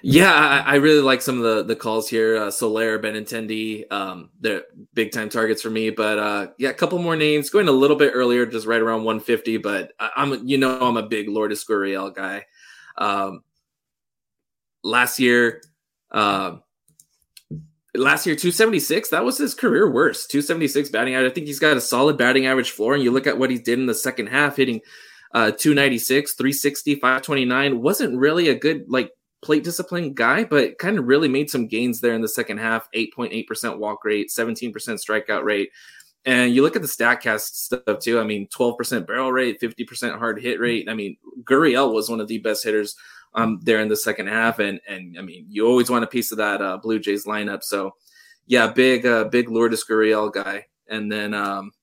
Yeah, I, I really like some of the, the calls here. Uh, Soler, Benintendi, um, they're big time targets for me. But uh, yeah, a couple more names going a little bit earlier, just right around one fifty. But I, I'm, you know, I'm a big Lourdes Gurriel guy. Um, last year, uh, last year two seventy-six. That was his career worst. two seventy-six batting average. I think he's got a solid batting average floor. And you look at what he did in the second half, hitting uh, two ninety-six, three sixty, five twenty-nine. Wasn't really a good like. plate discipline guy, but kind of really made some gains there in the second half. eight point eight percent walk rate, seventeen percent strikeout rate. And you look at the StatCast stuff too. I mean, twelve percent barrel rate, fifty percent hard hit rate. I mean, Gurriel was one of the best hitters um, there in the second half. And, and I mean, you always want a piece of that uh, Blue Jays lineup. So yeah, big, uh, big Lourdes Gurriel guy. And then, um,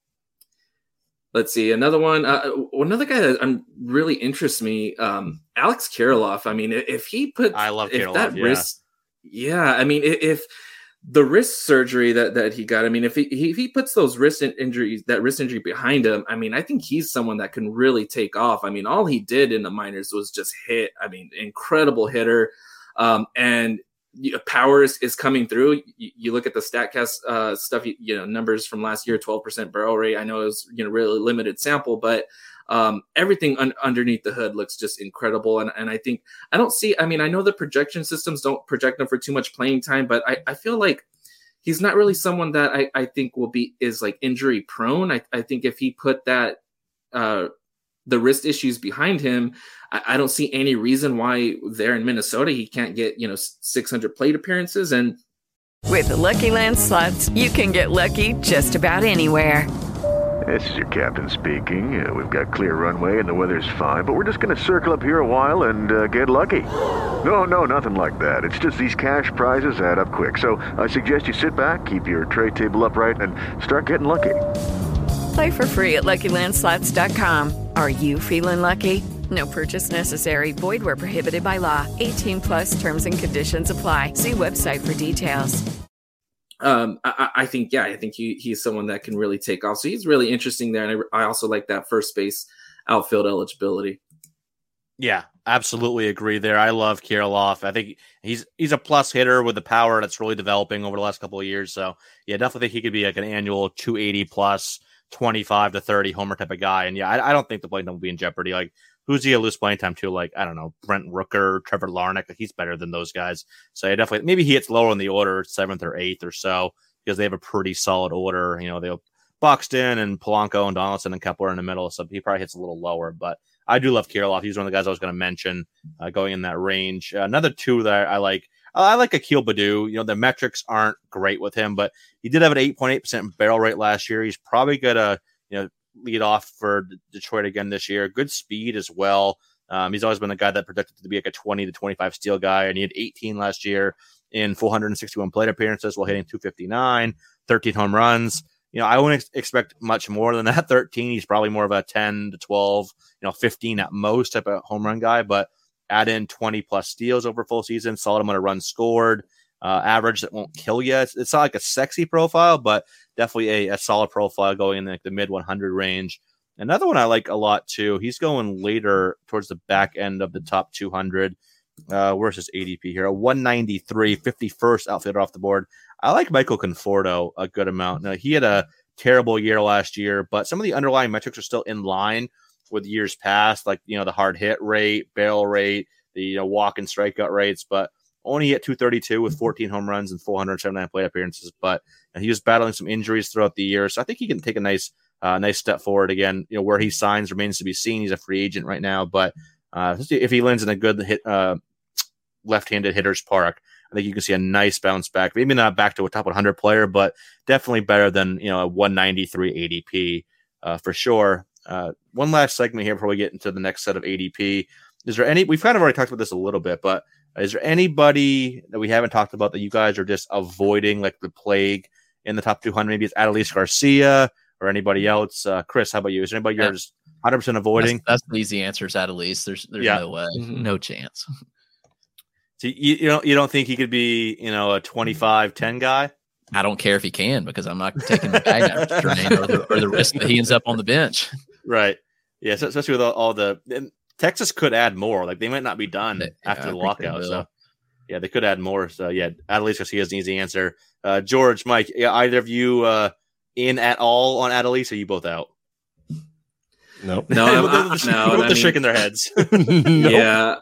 let's see, another one. Uh, another guy that um, really interests me, um, Alex Kirilloff. I mean, if he put, I love if Kirilloff, that yeah. wrist, yeah. I mean, if, if the wrist surgery that, that he got, I mean, if he if he puts those wrist injuries, that wrist injury behind him, I mean, I think he's someone that can really take off. I mean, all he did in the minors was just hit. I mean, incredible hitter, um, and. Power is, is coming through. You, you look at the StatCast uh, stuff, you, you know, numbers from last year, twelve percent barrel rate. I know it was, you know, really limited sample, but um, everything un- underneath the hood looks just incredible. And, and I think, I don't see, I mean, I know the projection systems don't project him for too much playing time, but I, I feel like he's not really someone that I, I think will be, is like injury prone. I, I think if he put that, uh, the wrist issues behind him, I, I don't see any reason why there in Minnesota he can't get, you know, six hundred plate appearances. And with the Lucky Land Slots, you can get lucky just about anywhere. This is your captain speaking. Uh, we've got clear runway and the weather's fine, but we're just going to circle up here a while and uh, get lucky. No, no, nothing like that. It's just these cash prizes add up quick. So I suggest you sit back, keep your tray table upright, and start getting lucky. Play for free at Lucky Land Slots dot com. Are you feeling lucky? No purchase necessary. Void where prohibited by law. eighteen plus terms and conditions apply. See website for details. Um, I, I think, yeah, I think he, he's someone that can really take off. So he's really interesting there. And I, I also like that first base outfield eligibility. Yeah, absolutely agree there. I love Kirilloff. I think he's he's a plus hitter with the power that's really developing over the last couple of years. So yeah, definitely think he could be like an annual two eighty plus, twenty-five to thirty homer type of guy. And yeah, I, I don't think the playing time will be in jeopardy. Like, who's he to lose playing time to? Like, I don't know, Brent Rooker, Trevor Larnach. Like, he's better than those guys. So yeah, definitely, maybe he hits lower in the order, seventh or eighth or so, because they have a pretty solid order. You know, they'll Buxton and Polanco and Donaldson and Kepler in the middle. So he probably hits a little lower, but I do love Kirilloff. He's one of the guys I was going to mention uh, going in that range. Uh, another two that I, I like, I like Akil Baddoo. You know, the metrics aren't great with him, but he did have an eight point eight percent barrel rate last year. He's probably going to, you know, lead off for Detroit again this year. Good speed as well. Um, he's always been a guy that projected to be like a twenty to twenty-five steal guy, and he had eighteen last year in four hundred sixty-one plate appearances while hitting two fifty-nine, thirteen home runs. You know, I wouldn't ex- expect much more than that. thirteen, he's probably more of a ten to twelve, you know, fifteen at most type of home run guy, but add in twenty plus steals over full season, solid amount of runs scored, uh, average that won't kill you. It's, it's not like a sexy profile, but definitely a, a solid profile going in like the mid one hundred range. Another one I like a lot too, he's going later towards the back end of the top two hundred. Uh, where's his A D P here? A one ninety-three, fifty-first outfielder off the board. I like Michael Conforto a good amount. Now, he had a terrible year last year, but some of the underlying metrics are still in line with years past, like, you know, the hard hit rate, barrel rate, the, you know, walk and strikeout rates, but only hit two thirty-two with fourteen home runs and four hundred seventy-nine plate appearances. But you know, he was battling some injuries throughout the year, so I think he can take a nice, uh, nice step forward again. You know, where he signs remains to be seen. He's a free agent right now, but uh, if he lands in a good hit, uh, left-handed hitter's park, I think you can see a nice bounce back. Maybe not back to a top one hundred player, but definitely better than, you know, a one ninety-three A D P uh, for sure. Uh, one last segment here before we get into the next set of A D P. Is there any, we've kind of already talked about this a little bit, but is there anybody that we haven't talked about that you guys are just avoiding like the plague in the top two hundred? Maybe it's Adolis Garcia or anybody else. Uh, Chris, how about you? Is there anybody you're just one hundred percent avoiding? That's, that's the easy answer, is Adolis. There's, there's yeah. no way, mm-hmm. no chance. So you, you don't you don't think he could be, you know, a twenty-five ten guy? I don't care if he can, because I'm not taking the guy down the drain or the, or the risk that he ends up on the bench. Right. Yeah. So especially with all, all the and Texas could add more. Like they might not be done yeah, after the lockout. So yeah, they could add more. So yeah, Adolis Garcia is an easy answer. Uh, George, Mike, yeah, either of you uh, in at all on Adolis? Or are you both out? Nope. No, I'm, I'm, with the, no. with I the mean, shaking their heads. Yeah,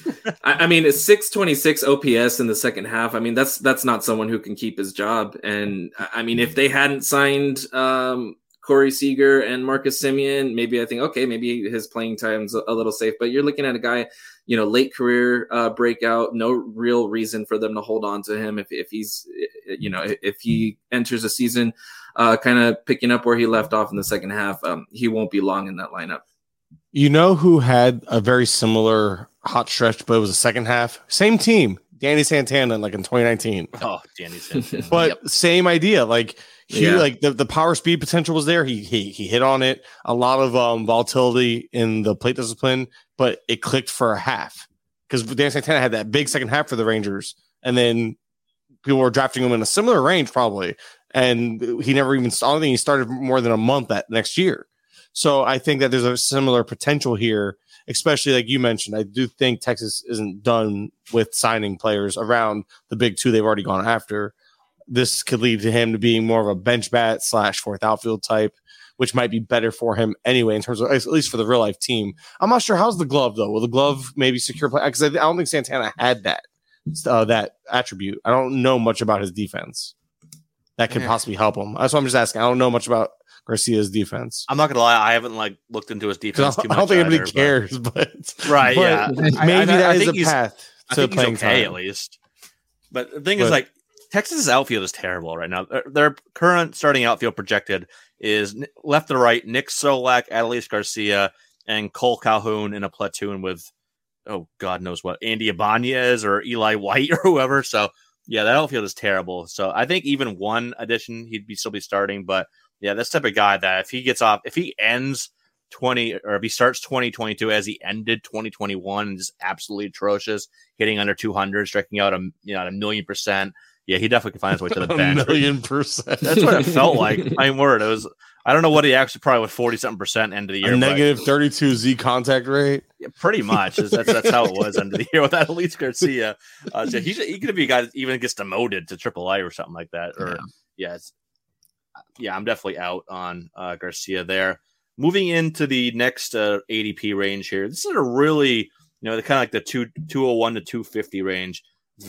I, I mean, it's six twenty-six O P S in the second half. I mean, that's that's not someone who can keep his job. And I mean, if they hadn't signed um, Corey Seager and Marcus Semien, maybe I think okay, maybe his playing time's a, a little safe. But you're looking at a guy, you know, late career uh, breakout. No real reason for them to hold on to him if if he's, you know, if he enters a season. Uh, kind of picking up where he left off in the second half. Um, he won't be long in that lineup. You know who had a very similar hot stretch, but it was the second half? Same team, Danny Santana, like in twenty nineteen. Oh, Danny Santana. But yep. same idea. Like he, Yeah. like the, the power speed potential was there. He he he hit on it. A lot of um, volatility in the plate discipline, but it clicked for a half because Danny Santana had that big second half for the Rangers, and then people were drafting him in a similar range probably. And he never even, I don't think he started more than a month that next year. So I think that there's a similar potential here, especially like you mentioned. I do think Texas isn't done with signing players around the big two they've already gone after. This could lead to him to being more of a bench bat slash fourth outfield type, which might be better for him anyway, in terms of, at least for the real life team. I'm not sure how's the glove though. Will the glove maybe secure play? Because I, I don't think Santana had that, uh, that attribute. I don't know much about his defense. That could possibly help him. That's what I'm just asking. I don't know much about Garcia's defense. I'm not gonna lie, I haven't like looked into his defense too much. I don't think either, anybody cares, but, but right, but yeah, maybe I, I, that I is think a he's- path I to think he's playing okay time. at least. But the thing But- is, like Texas's outfield is terrible right now. Their, their current starting outfield projected is n- left to right: Nick Solak, Adolis Garcia, and Cole Calhoun in a platoon with, oh God knows what, Andy Ibanez or Eli White or whoever. So. Yeah, that outfield is terrible. So I think even one addition, he'd be still be starting. But yeah, that's the type of guy that if he gets off, if he ends twenty or if he starts twenty twenty-two as he ended twenty twenty-one and just absolutely atrocious, hitting under two hundred, striking out a you know a million percent. Yeah, he definitely can find his way to the bench. A million percent. That's what it felt like. My word, it was. I don't know what he actually probably with forty something percent end of the year. A but- negative thirty-two Z contact rate. Yeah, pretty much. That's that's how it was end of the year with Adolis Garcia. Uh, so he's he could be a guy that even gets demoted to triple A or something like that. Or yeah, yeah, it's, yeah I'm definitely out on uh, Garcia there. Moving into the next uh, A D P range here. This is a really you know the kind of like the two two oh one to two fifty range.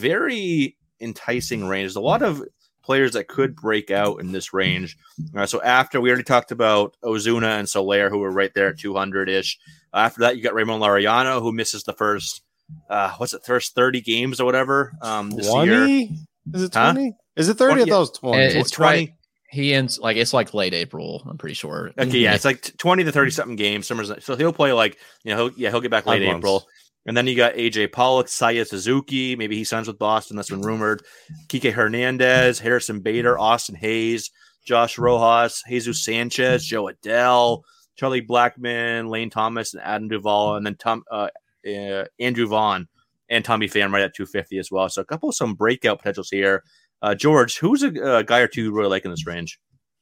Very enticing range. There's a lot of players that could break out in this range. Uh, so after we already talked about Ozuna and Soler, who were right there at two hundred ish. After that, you got Ramon Laureano, who misses the first, uh, what's it, first thirty games or whatever um, this twenty? year. Is it Huh? twenty? Is it thirty? I thought it was twenty. It- It's twenty. right. He ends like it's like late April. I'm pretty sure. Okay, yeah, it's like t- twenty to thirty something games. Summer's so he'll play like you know, he'll, yeah, he'll get back late Five months. April, and then you got A J Pollock, Saya Suzuki. Maybe he signs with Boston. That's been rumored. Kike Hernandez, Harrison Bader, Austin Hayes, Josh Rojas, Jesus Sanchez, Joe Adele, Charlie Blackmon, Lane Thomas, and Adam Duvall, and then Tom uh, uh, Andrew Vaughn and Tommy Pham right at two fifty as well. So a couple of some breakout potentials here. Uh, George, who's a, a guy or two you really like in this range?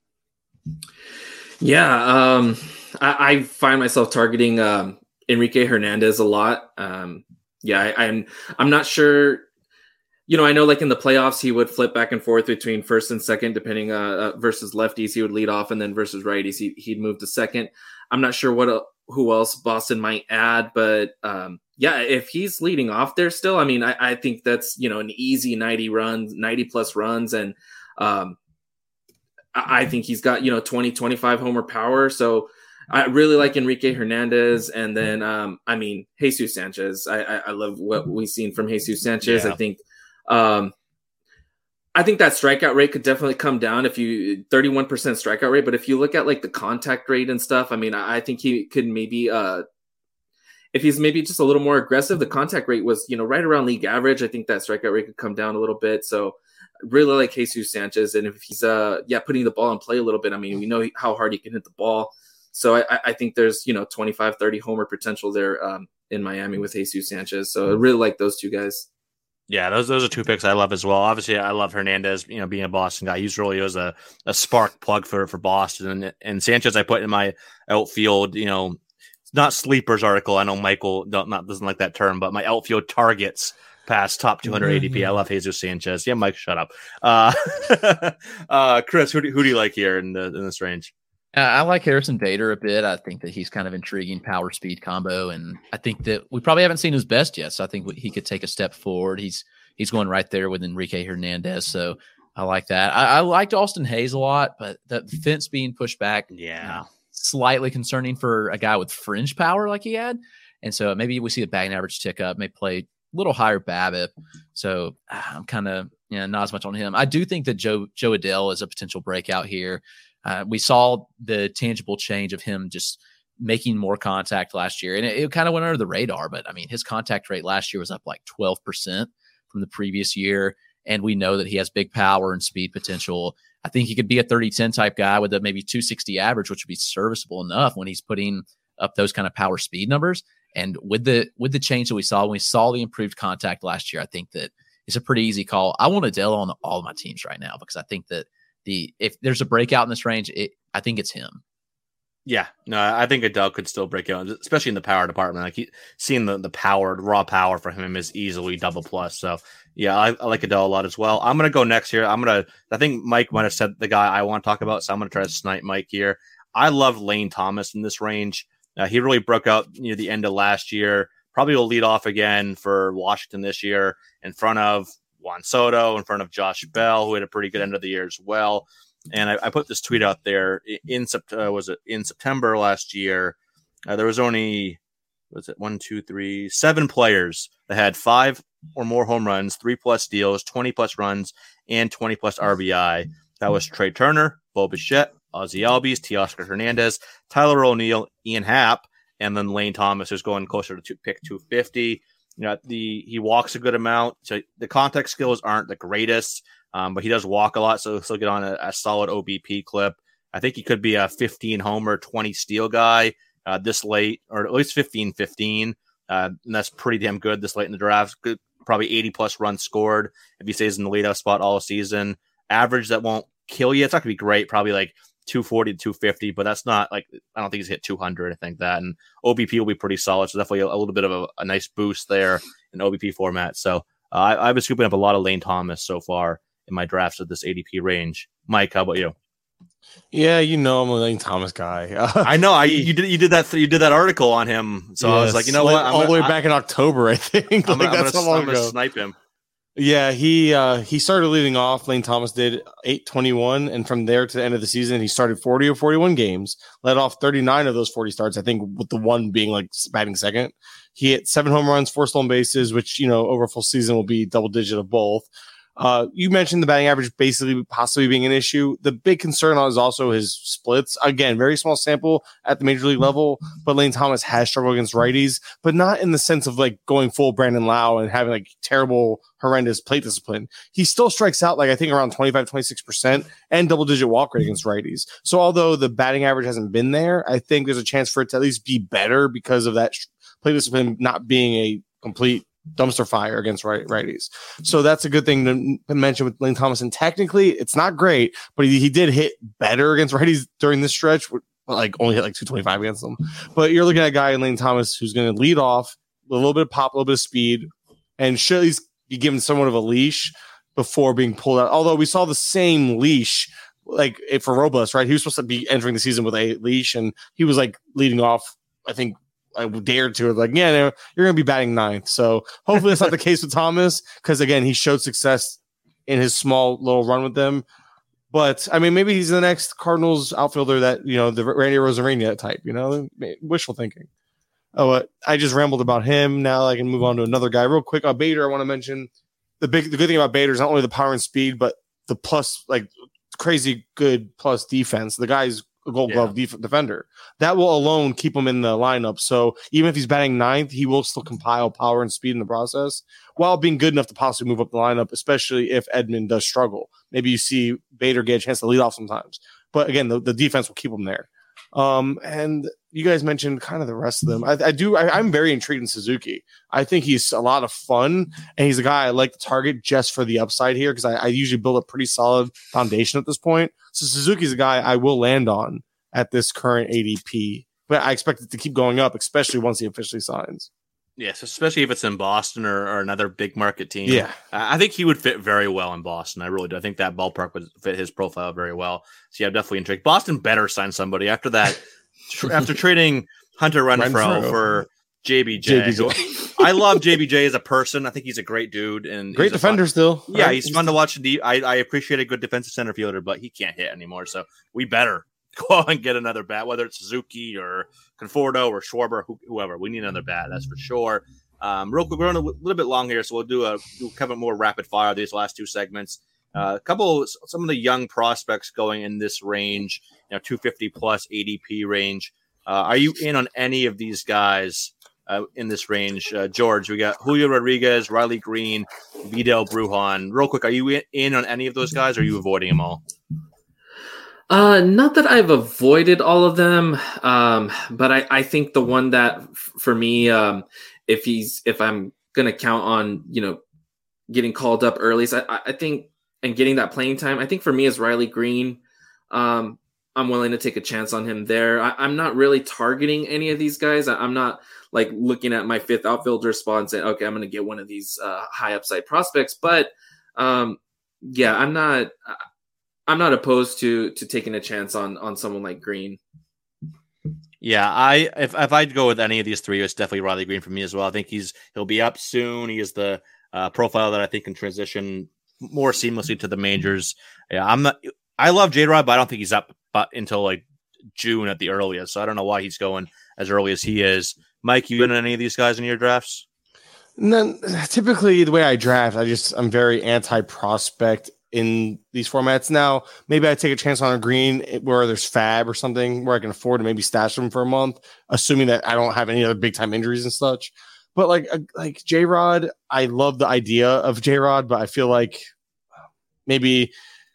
Yeah, um, I, I find myself targeting um, Enrique Hernandez a lot. Um, yeah, I, I'm I'm not sure. You know, I know like in the playoffs he would flip back and forth between first and second, depending uh, uh versus lefties he would lead off, and then versus righties he, he'd move to second. I'm not sure what uh, who else Boston might add, but um, yeah, if he's leading off there still, I mean, I, I think that's you know an easy ninety runs, ninety plus runs, and um, I, I think he's got you know twenty, twenty-five homer power. So I really like Enrique Hernandez, and then um, I mean Jesus Sanchez. I, I, I love what we've seen from Jesus Sanchez. Yeah. I think. Um, I think that strikeout rate could definitely come down if you thirty-one percent strikeout rate. But if you look at like the contact rate and stuff, I mean, I, I think he could maybe, uh, if he's maybe just a little more aggressive, the contact rate was, you know, right around league average. I think that strikeout rate could come down a little bit. So really like Jesus Sanchez. And if he's, uh, yeah, putting the ball in play a little bit, I mean, we know how hard he can hit the ball. So I, I think there's, you know, twenty-five, thirty homer potential there um, in Miami with Jesus Sanchez. So I really like those two guys. Yeah, those those are two picks I love as well. Obviously, I love Hernandez, you know, being a Boston guy. He's really was a, a spark plug for, for Boston. And, and Sanchez I put in my outfield, you know, it's not sleepers article. I know Michael don't, not, doesn't like that term, but my outfield targets past top two hundred A D P. I love Jesus Sanchez. Yeah, Mike, shut up. Uh, uh, Chris, who do, who do you like here in, the, in this range? Uh, I like Harrison Bader a bit. I think that he's kind of intriguing power speed combo, and I think that we probably haven't seen his best yet. So I think he could take a step forward. He's he's going right there with Enrique Hernandez. So I like that. I, I liked Austin Hayes a lot, but the fence being pushed back, yeah, you know, slightly concerning for a guy with fringe power like he had. And so maybe we see the batting average tick up, may play a little higher BABIP. So uh, I'm kind of you know, not as much on him. I do think that Joe Joe Adell is a potential breakout here. Uh, we saw the tangible change of him just making more contact last year, and it, it kind of went under the radar. But I mean, his contact rate last year was up like twelve percent from the previous year, and we know that he has big power and speed potential. I think he could be a thirty ten type guy with a maybe two sixty average, which would be serviceable enough when he's putting up those kind of power speed numbers. And with the with the change that we saw, when we saw the improved contact last year, I think that it's a pretty easy call. I want Adell on all of my teams right now because I think that the if there's a breakout in this range, it, I think it's him. Yeah, no, I think Adell could still break out, especially in the power department. Like he, seeing the the power, raw power for him is easily double plus. So yeah, I, I like Adell a lot as well. I'm gonna go next here. I'm gonna. I think Mike might have said the guy I want to talk about, so I'm gonna try to snipe Mike here. I love Lane Thomas in this range. Uh, he really broke out near the end of last year. Probably will lead off again for Washington this year in front of Juan Soto, in front of Josh Bell, who had a pretty good end of the year as well. And I, I put this tweet out there in uh, was it in September last year. Uh, there was only was it one, two, three, seven players that had five or more home runs, three plus steals, twenty plus runs, and twenty plus R B I. That was Trey Turner, Bo Bichette, Ozzie Albies, Teoscar Hernandez, Tyler O'Neill, Ian Happ, and then Lane Thomas, who's going closer to two, pick two fifty. You know, the he walks a good amount, so the contact skills aren't the greatest. Um, but he does walk a lot, so he'll get on a, a solid O B P clip. I think he could be a fifteen homer, twenty steal guy uh, this late, or at least fifteen fifteen. Uh, and that's pretty damn good this late in the draft. Good, probably eighty plus runs scored if he stays in the leadoff spot all season. Average that won't kill you. It's not going to be great, probably like two forty to two fifty, but that's not like, I don't think he's hit two hundred. I think that. And O B P will be pretty solid, so definitely a, a little bit of a, a nice boost there in O B P format. So uh, I, I've been scooping up a lot of Lane Thomas so far in my drafts of this A D P range. Mike, how about you? Yeah, you know I'm a Lane Thomas guy. Uh, I know. I you did you did that you did that article on him, so yes, I was like, you know like, what? I'm all gonna, the way I, back in October, I think. I'm, like, gonna, that's I'm, how long gonna, I'm ago. gonna snipe him. Yeah, he uh, he started leading off. Lane Thomas did eight twenty-one, and from there to the end of the season, he started forty or forty-one games, led off thirty-nine of those forty starts. I think with the one being like batting second. He hit seven home runs, four stolen bases, which you know over a full season will be double digit of both. Uh, you mentioned the batting average basically possibly being an issue. The big concern is also his splits. Again, very small sample at the major league level, but Lane Thomas has struggled against righties, but not in the sense of like going full Brandon Lau and having like terrible, horrendous plate discipline. He still strikes out like I think around twenty-five, twenty-six percent and double digit walk rate against righties. So although the batting average hasn't been there, I think there's a chance for it to at least be better because of that plate discipline not being a complete dumpster fire against right, righties. So that's a good thing to mention with Lane Thomas. And technically it's not great, but he, he did hit better against righties during this stretch, like only hit like two twenty-five against them. But you're looking at a guy in Lane Thomas who's going to lead off with a little bit of pop, a little bit of speed, and should at least be given somewhat of a leash before being pulled out. Although we saw the same leash like for Robles, right? He was supposed to be entering the season with a leash, and he was like leading off, I think, I dared to like, yeah, no, you're going to be batting ninth. So hopefully that's not the case with Thomas, because again, he showed success in his small little run with them. But I mean, maybe he's the next Cardinals outfielder that, you know, the Randy Rosarina type, you know, wishful thinking. Oh, uh, I just rambled about him. Now I can move on to another guy real quick. Uh, Bader, I want to mention the big, the good thing about Bader is not only the power and speed, but the plus, like crazy good plus defense. The guy's a Gold Glove yeah. def- defender. That will alone keep him in the lineup. So even if he's batting ninth, he will still compile power and speed in the process while being good enough to possibly move up the lineup, especially if Edman does struggle. Maybe you see Bader get a chance to lead off sometimes. But again, the, the defense will keep him there. Um, and you guys mentioned kind of the rest of them. I, I do. I, I'm very intrigued in Suzuki. I think he's a lot of fun, and he's a guy I like to target just for the upside here because I, I usually build a pretty solid foundation at this point. So Suzuki's a guy I will land on at this current A D P, but I expect it to keep going up, especially once he officially signs. Yes, especially if it's in Boston or, or another big market team. Yeah. I think he would fit very well in Boston. I really do. I think that ballpark would fit his profile very well. So yeah, I'm definitely intrigued. Boston better sign somebody after that. tr- after trading Hunter Renfroe, Renfroe. for J B J. J B J. I love J B J as a person. I think he's a great dude and great defender fun, still. Yeah, right? he's fun to watch. I, I appreciate a good defensive center fielder, but he can't hit anymore. So we better go out and get another bat, whether it's Suzuki or Conforto or Schwarber, who, whoever. We need another bat, that's for sure. Um, real quick, we're on a little bit long here, so we'll do a do kind of more rapid fire these last two segments. Uh, a couple, some of the young prospects going in this range, you know, two fifty plus A D P range. Uh, are you in on any of these guys uh, in this range? Uh, George, we got Julio Rodriguez, Riley Green, Vidal Brujan. Real quick, are you in on any of those guys, or are you avoiding them all? Uh, not that I've avoided all of them, um, but I, I think the one that f- for me, um, if he's if I'm gonna count on, you know, getting called up early, so I, I think and getting that playing time, I think for me is Riley Green. Um, I'm willing to take a chance on him there. I, I'm not really targeting any of these guys. I, I'm not like looking at my fifth outfielder spot and saying, okay, I'm gonna get one of these uh, high upside prospects. But um, yeah, I'm not. I'm not opposed to to taking a chance on on someone like Green. Yeah, I if if I'd go with any of these three, it's definitely Riley Green for me as well. I think he's he'll be up soon. He is the uh, profile that I think can transition more seamlessly to the majors. Yeah, I'm not. I love J-Rod, but I don't think he's up but until like June at the earliest. So I don't know why he's going as early as he is. Mike, you in on any of these guys in your drafts? None. Typically, the way I draft, I just I'm very anti-prospect in these formats. Now, maybe I take a chance on a Green where there's fab or something where I can afford to maybe stash them for a month, assuming that I don't have any other big time injuries and such. But like, like J-Rod, I love the idea of J-Rod, but I feel like maybe,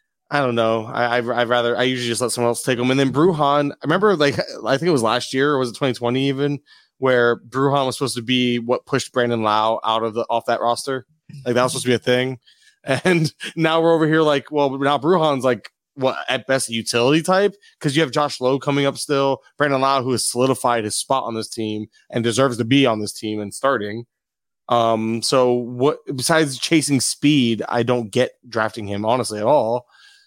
I don't know. I, I, I'd rather, I usually just let someone else take them. And then Brujan, I remember like, I think it was last year or was it twenty twenty even, where Brujan was supposed to be what pushed Brandon Lau out of the, off that roster. Like that was supposed to be a thing. And now we're over here like, well, now Brujan's like, what, at best a utility type, because you have Josh Lowe coming up still, Brandon Lau, who has solidified his spot on this team and deserves to be on this team and starting. Um, so what besides chasing speed, I don't get drafting him honestly at all.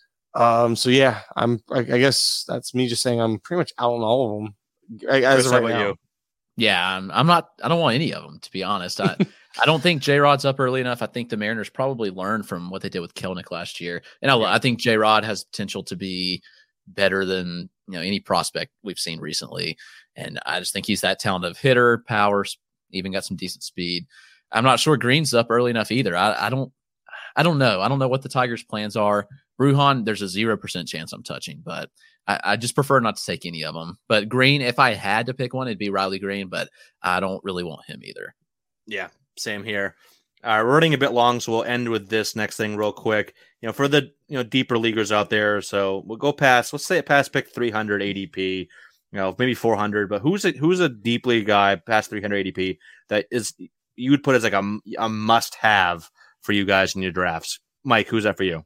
Um, so yeah, I'm. I, I guess that's me just saying I'm pretty much out on all of them. As of right now. You? Yeah, I'm, I'm not. I don't want any of them, to be honest. I I don't think J-Rod's up early enough. I think the Mariners probably learned from what they did with Kelenic last year, and I, I think J-Rod has potential to be better than you know any prospect we've seen recently. And I just think he's that talented hitter, power, even got some decent speed. I'm not sure Green's up early enough either. I, I don't. I don't know. I don't know what the Tigers' plans are. Brujan, there's a zero percent chance I'm touching, but I, I just prefer not to take any of them. But Green, if I had to pick one, it'd be Riley Green, but I don't really want him either. Yeah, same here. Uh, we're running a bit long, so we'll end with this next thing real quick. You know, for the you know deeper leaguers out there, so we'll go past. Let's say it past pick three hundred A D P. You know, maybe four hundred. But who's a who's a deep league guy past three hundred A D P that is you would put as like a, a must have for you guys in your drafts? Mike, who's that for you?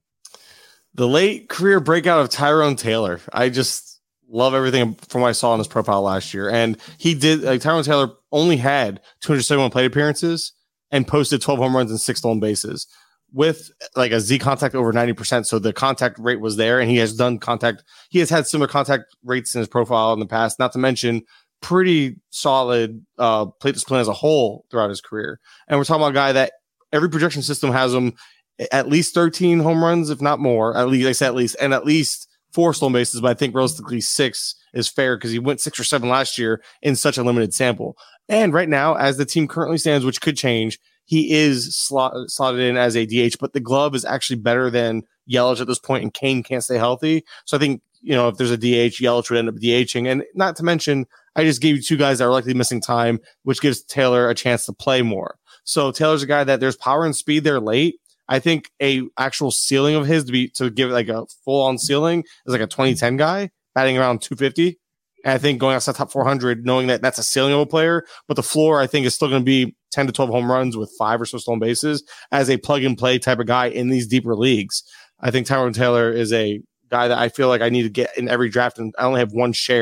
The late career breakout of Tyrone Taylor. I just love everything from what I saw on his profile last year. And he did, like, Tyrone Taylor only had two hundred seventy-one plate appearances and posted twelve home runs and six stolen bases with like a Z contact over ninety percent. So the contact rate was there, and he has done contact. He has had similar contact rates in his profile in the past, not to mention pretty solid uh, plate discipline as a whole throughout his career. And we're talking about a guy that every projection system has him at least thirteen home runs, if not more. At least I say at least, and at least four stolen bases. But I think realistically six is fair because he went six or seven last year in such a limited sample. And right now, as the team currently stands, which could change, he is slot, slotted in as a D H. But the glove is actually better than Yelich at this point, and Kane can't stay healthy. So I think you know if there's a D H, Yelich would end up DHing. And not to mention, I just gave you two guys that are likely missing time, which gives Taylor a chance to play more. So Taylor's a guy that there's power and speed there late. I think a actual ceiling of his to be to give it like a full on ceiling is like a twenty ten guy batting around two fifty. And I think going outside top four hundred, knowing that that's a ceiling of a player, but the floor I think is still going to be ten to twelve home runs with five or so stolen bases as a plug and play type of guy in these deeper leagues. I think Tyrone Taylor is a guy that I feel like I need to get in every draft, and I only have one share.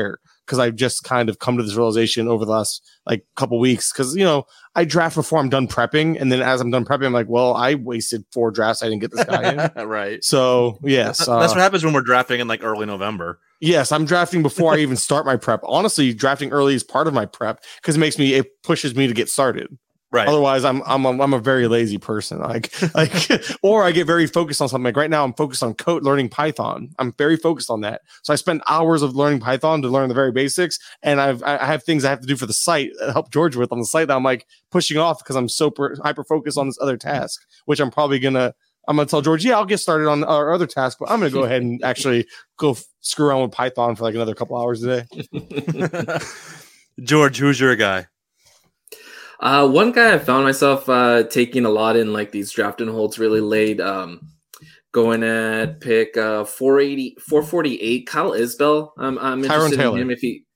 because I've just kind of come to this realization over the last like couple weeks. Because you know, I draft before I'm done prepping, and then as I'm done prepping, I'm like, well, I wasted four drafts. I didn't get this guy in. Right. So yes, that's uh, what happens when we're drafting in like early November. Yes, I'm drafting before I even start my prep. Honestly, drafting early is part of my prep because it makes me it pushes me to get started. Right. Otherwise, I'm I'm a, I'm a very lazy person. Like like, or I get very focused on something. Like right now, I'm focused on code learning Python. I'm very focused on that. So I spend hours of learning Python to learn the very basics, and I've I have things I have to do for the site, uh, help George with on the site that I'm like pushing off because I'm so per, hyper focused on this other task, which I'm probably gonna. I'm gonna tell George, yeah, I'll get started on our other task, but I'm gonna go ahead and actually go f- screw around with Python for like another couple hours a day. George, who's your guy? Uh, one guy I found myself uh, taking a lot in like these draft and holds really late. Um, going at pick uh, four eighty, four forty-eight, Kyle Isbell. Um, I'm Tyrone interested Taylor. in him if he.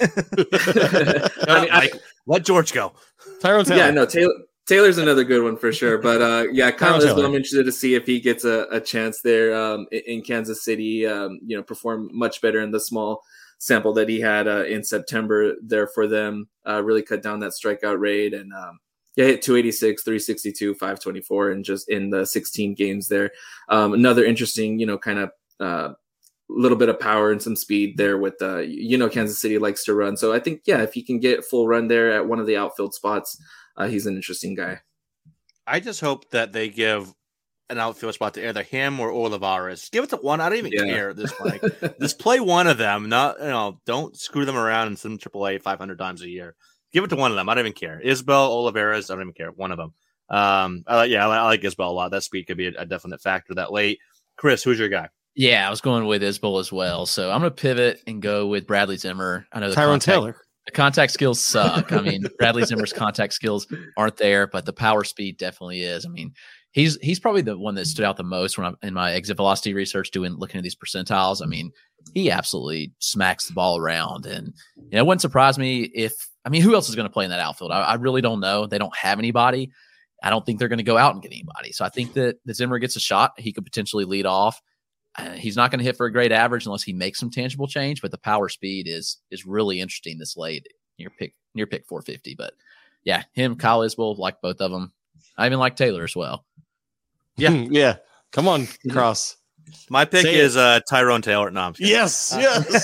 I mean, I, let George go. Tyrone Taylor. Yeah, no, Taylor. Taylor's another good one for sure. But uh, yeah, Kyle Tyrone Isbell, Taylor. I'm interested to see if he gets a, a chance there um, in, in Kansas City. Um, you know, perform much better in the small sample that he had uh, in September there for them. Uh, really cut down that strikeout rate and um, yeah, hit two eighty-six, three sixty-two, five twenty-four, and just in the sixteen games there. Um, another interesting, you know, kind of a uh, little bit of power and some speed there with, uh, you know, Kansas City likes to run. So I think, yeah, if he can get full run there at one of the outfield spots, uh, he's an interesting guy. I just hope that they give an outfield spot to either him or Olivares. Give it to one. I don't even Yeah. care at this point. Just play one of them. Not, you know, don't screw them around and send them triple A five hundred times a year. Give it to one of them. I don't even care. Isbell, Olivares, I don't even care. One of them. Um, I like, yeah, I like, I like Isbell a lot. That speed could be a, a definite factor that late. Chris, who's your guy? Yeah, I was going with Isbell as well. So I'm going to pivot and go with Bradley Zimmer. I know the Tyrone contact, Taylor. the contact skills suck. I mean, Bradley Zimmer's contact skills aren't there, but the power speed definitely is. I mean, he's he's probably the one that stood out the most when I'm in my exit velocity research doing looking at these percentiles. I mean, he absolutely smacks the ball around, and you know, it wouldn't surprise me if I mean, who else is going to play in that outfield? I, I really don't know. They don't have anybody. I don't think they're going to go out and get anybody. So I think that, that Zimmer gets a shot. He could potentially lead off. Uh, he's not going to hit for a great average unless he makes some tangible change, but the power speed is is really interesting this late near pick near pick four fifty. But yeah, him, Kyle Isbell, like both of them. I even like Taylor as well. Yeah, yeah. Come on, Cross. My pick Say is it. uh, Tyrone Taylor. No, I'm just kidding. Yes, yes.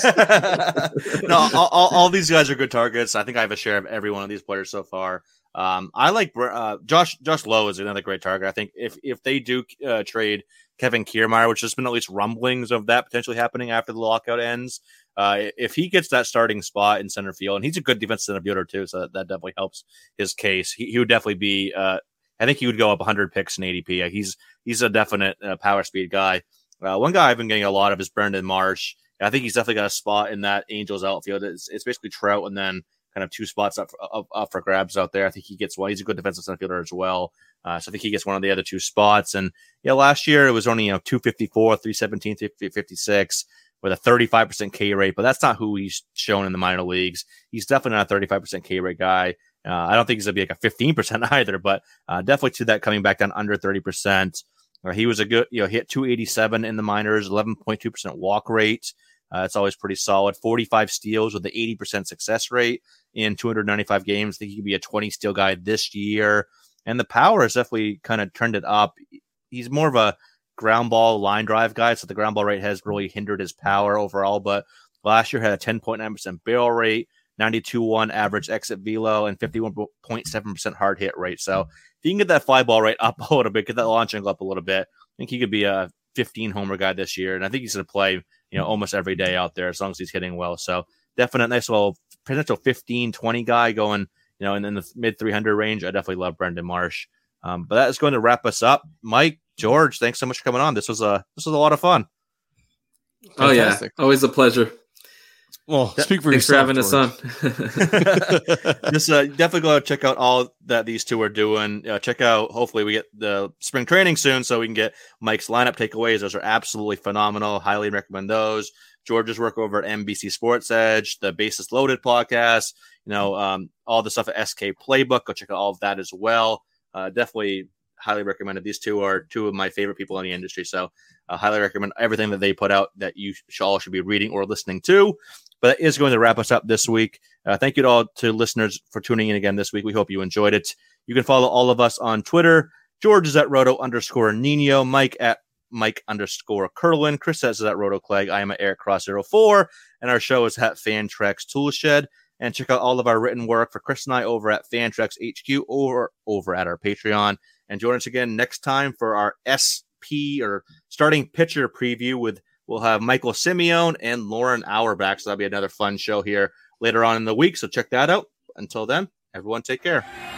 no, all, all, all these guys are good targets. I think I have a share of every one of these players so far. Um, I like uh, Josh. Josh Lowe is another great target. I think if if they do uh, trade Kevin Kiermaier, which has been at least rumblings of that potentially happening after the lockout ends, uh, if he gets that starting spot in center field, and he's a good defensive center fielder too, so that, that definitely helps his case. He, he would definitely be. Uh, I think he would go up one hundred picks in A D P. Uh, he's he's a definite uh, power speed guy. Uh, one guy I've been getting a lot of is Brendan Marsh. I think he's definitely got a spot in that Angels outfield. It's, it's basically Trout and then kind of two spots up for, up, up for grabs out there. I think he gets one. He's a good defensive center fielder as well. Uh, so I think he gets one of the other two spots. And yeah, last year it was only, you know, two fifty-four, three seventeen, three fifty-six with a thirty-five percent K rate, but that's not who he's shown in the minor leagues. He's definitely not a thirty-five percent K rate guy. Uh, I don't think he's going to be like a fifteen percent either, but uh, definitely to that coming back down under thirty percent. Uh, he was a good, you know, hit two eighty-seven in the minors, eleven point two percent walk rate. Uh, it's always pretty solid. forty-five steals with the eighty percent success rate in two hundred ninety-five games. I think he could be a twenty steal guy this year. And the power has definitely kind of trended up. He's more of a ground ball line drive guy, so the ground ball rate has really hindered his power overall. But last year had a ten point nine percent barrel rate, ninety-two point one average exit velo, and fifty-one point seven percent hard hit rate. So if you can get that fly ball rate up a little bit, get that launch angle up a little bit, I think he could be a fifteen homer guy this year. And I think he's going to play, you know, almost every day out there as long as he's hitting well. So definite nice little potential fifteen, twenty guy going, you know, in, in the mid three hundred range. I definitely love Brendan Marsh. Um, but that is going to wrap us up. Mike, George, thanks so much for coming on. This was a, this was a lot of fun. Oh Fantastic. yeah. Always a pleasure. Well, speak for Thanks yourself. for having us on. Just uh, definitely go check out all that these two are doing. Uh, check out, hopefully we get the spring training soon so we can get Mike's lineup takeaways. Those are absolutely phenomenal. Highly recommend those. George's work over at N B C Sports Edge, the Bases Loaded podcast, you know, um, all the stuff at S K Playbook. Go check out all of that as well. Uh, definitely highly recommend it. These two are two of my favorite people in the industry. So I uh, highly recommend everything that they put out that you should, all should be reading or listening to. But that is going to wrap us up this week. Uh, thank you to all to listeners for tuning in again this week. We hope you enjoyed it. You can follow all of us on Twitter. George is at Roto underscore Nino. Mike at Mike underscore Curlin. Chris says is at Roto Clegg. I am at Eric Cross zero four. And our show is at Fantrax Toolshed. And check out all of our written work for Chris and I over at Fantrax H Q or over at our Patreon. And join us again next time for our S P or starting pitcher preview with we'll have Michael Simeone and Lauren Auerbach. So that'll be another fun show here later on in the week. So check that out. Until then, everyone take care.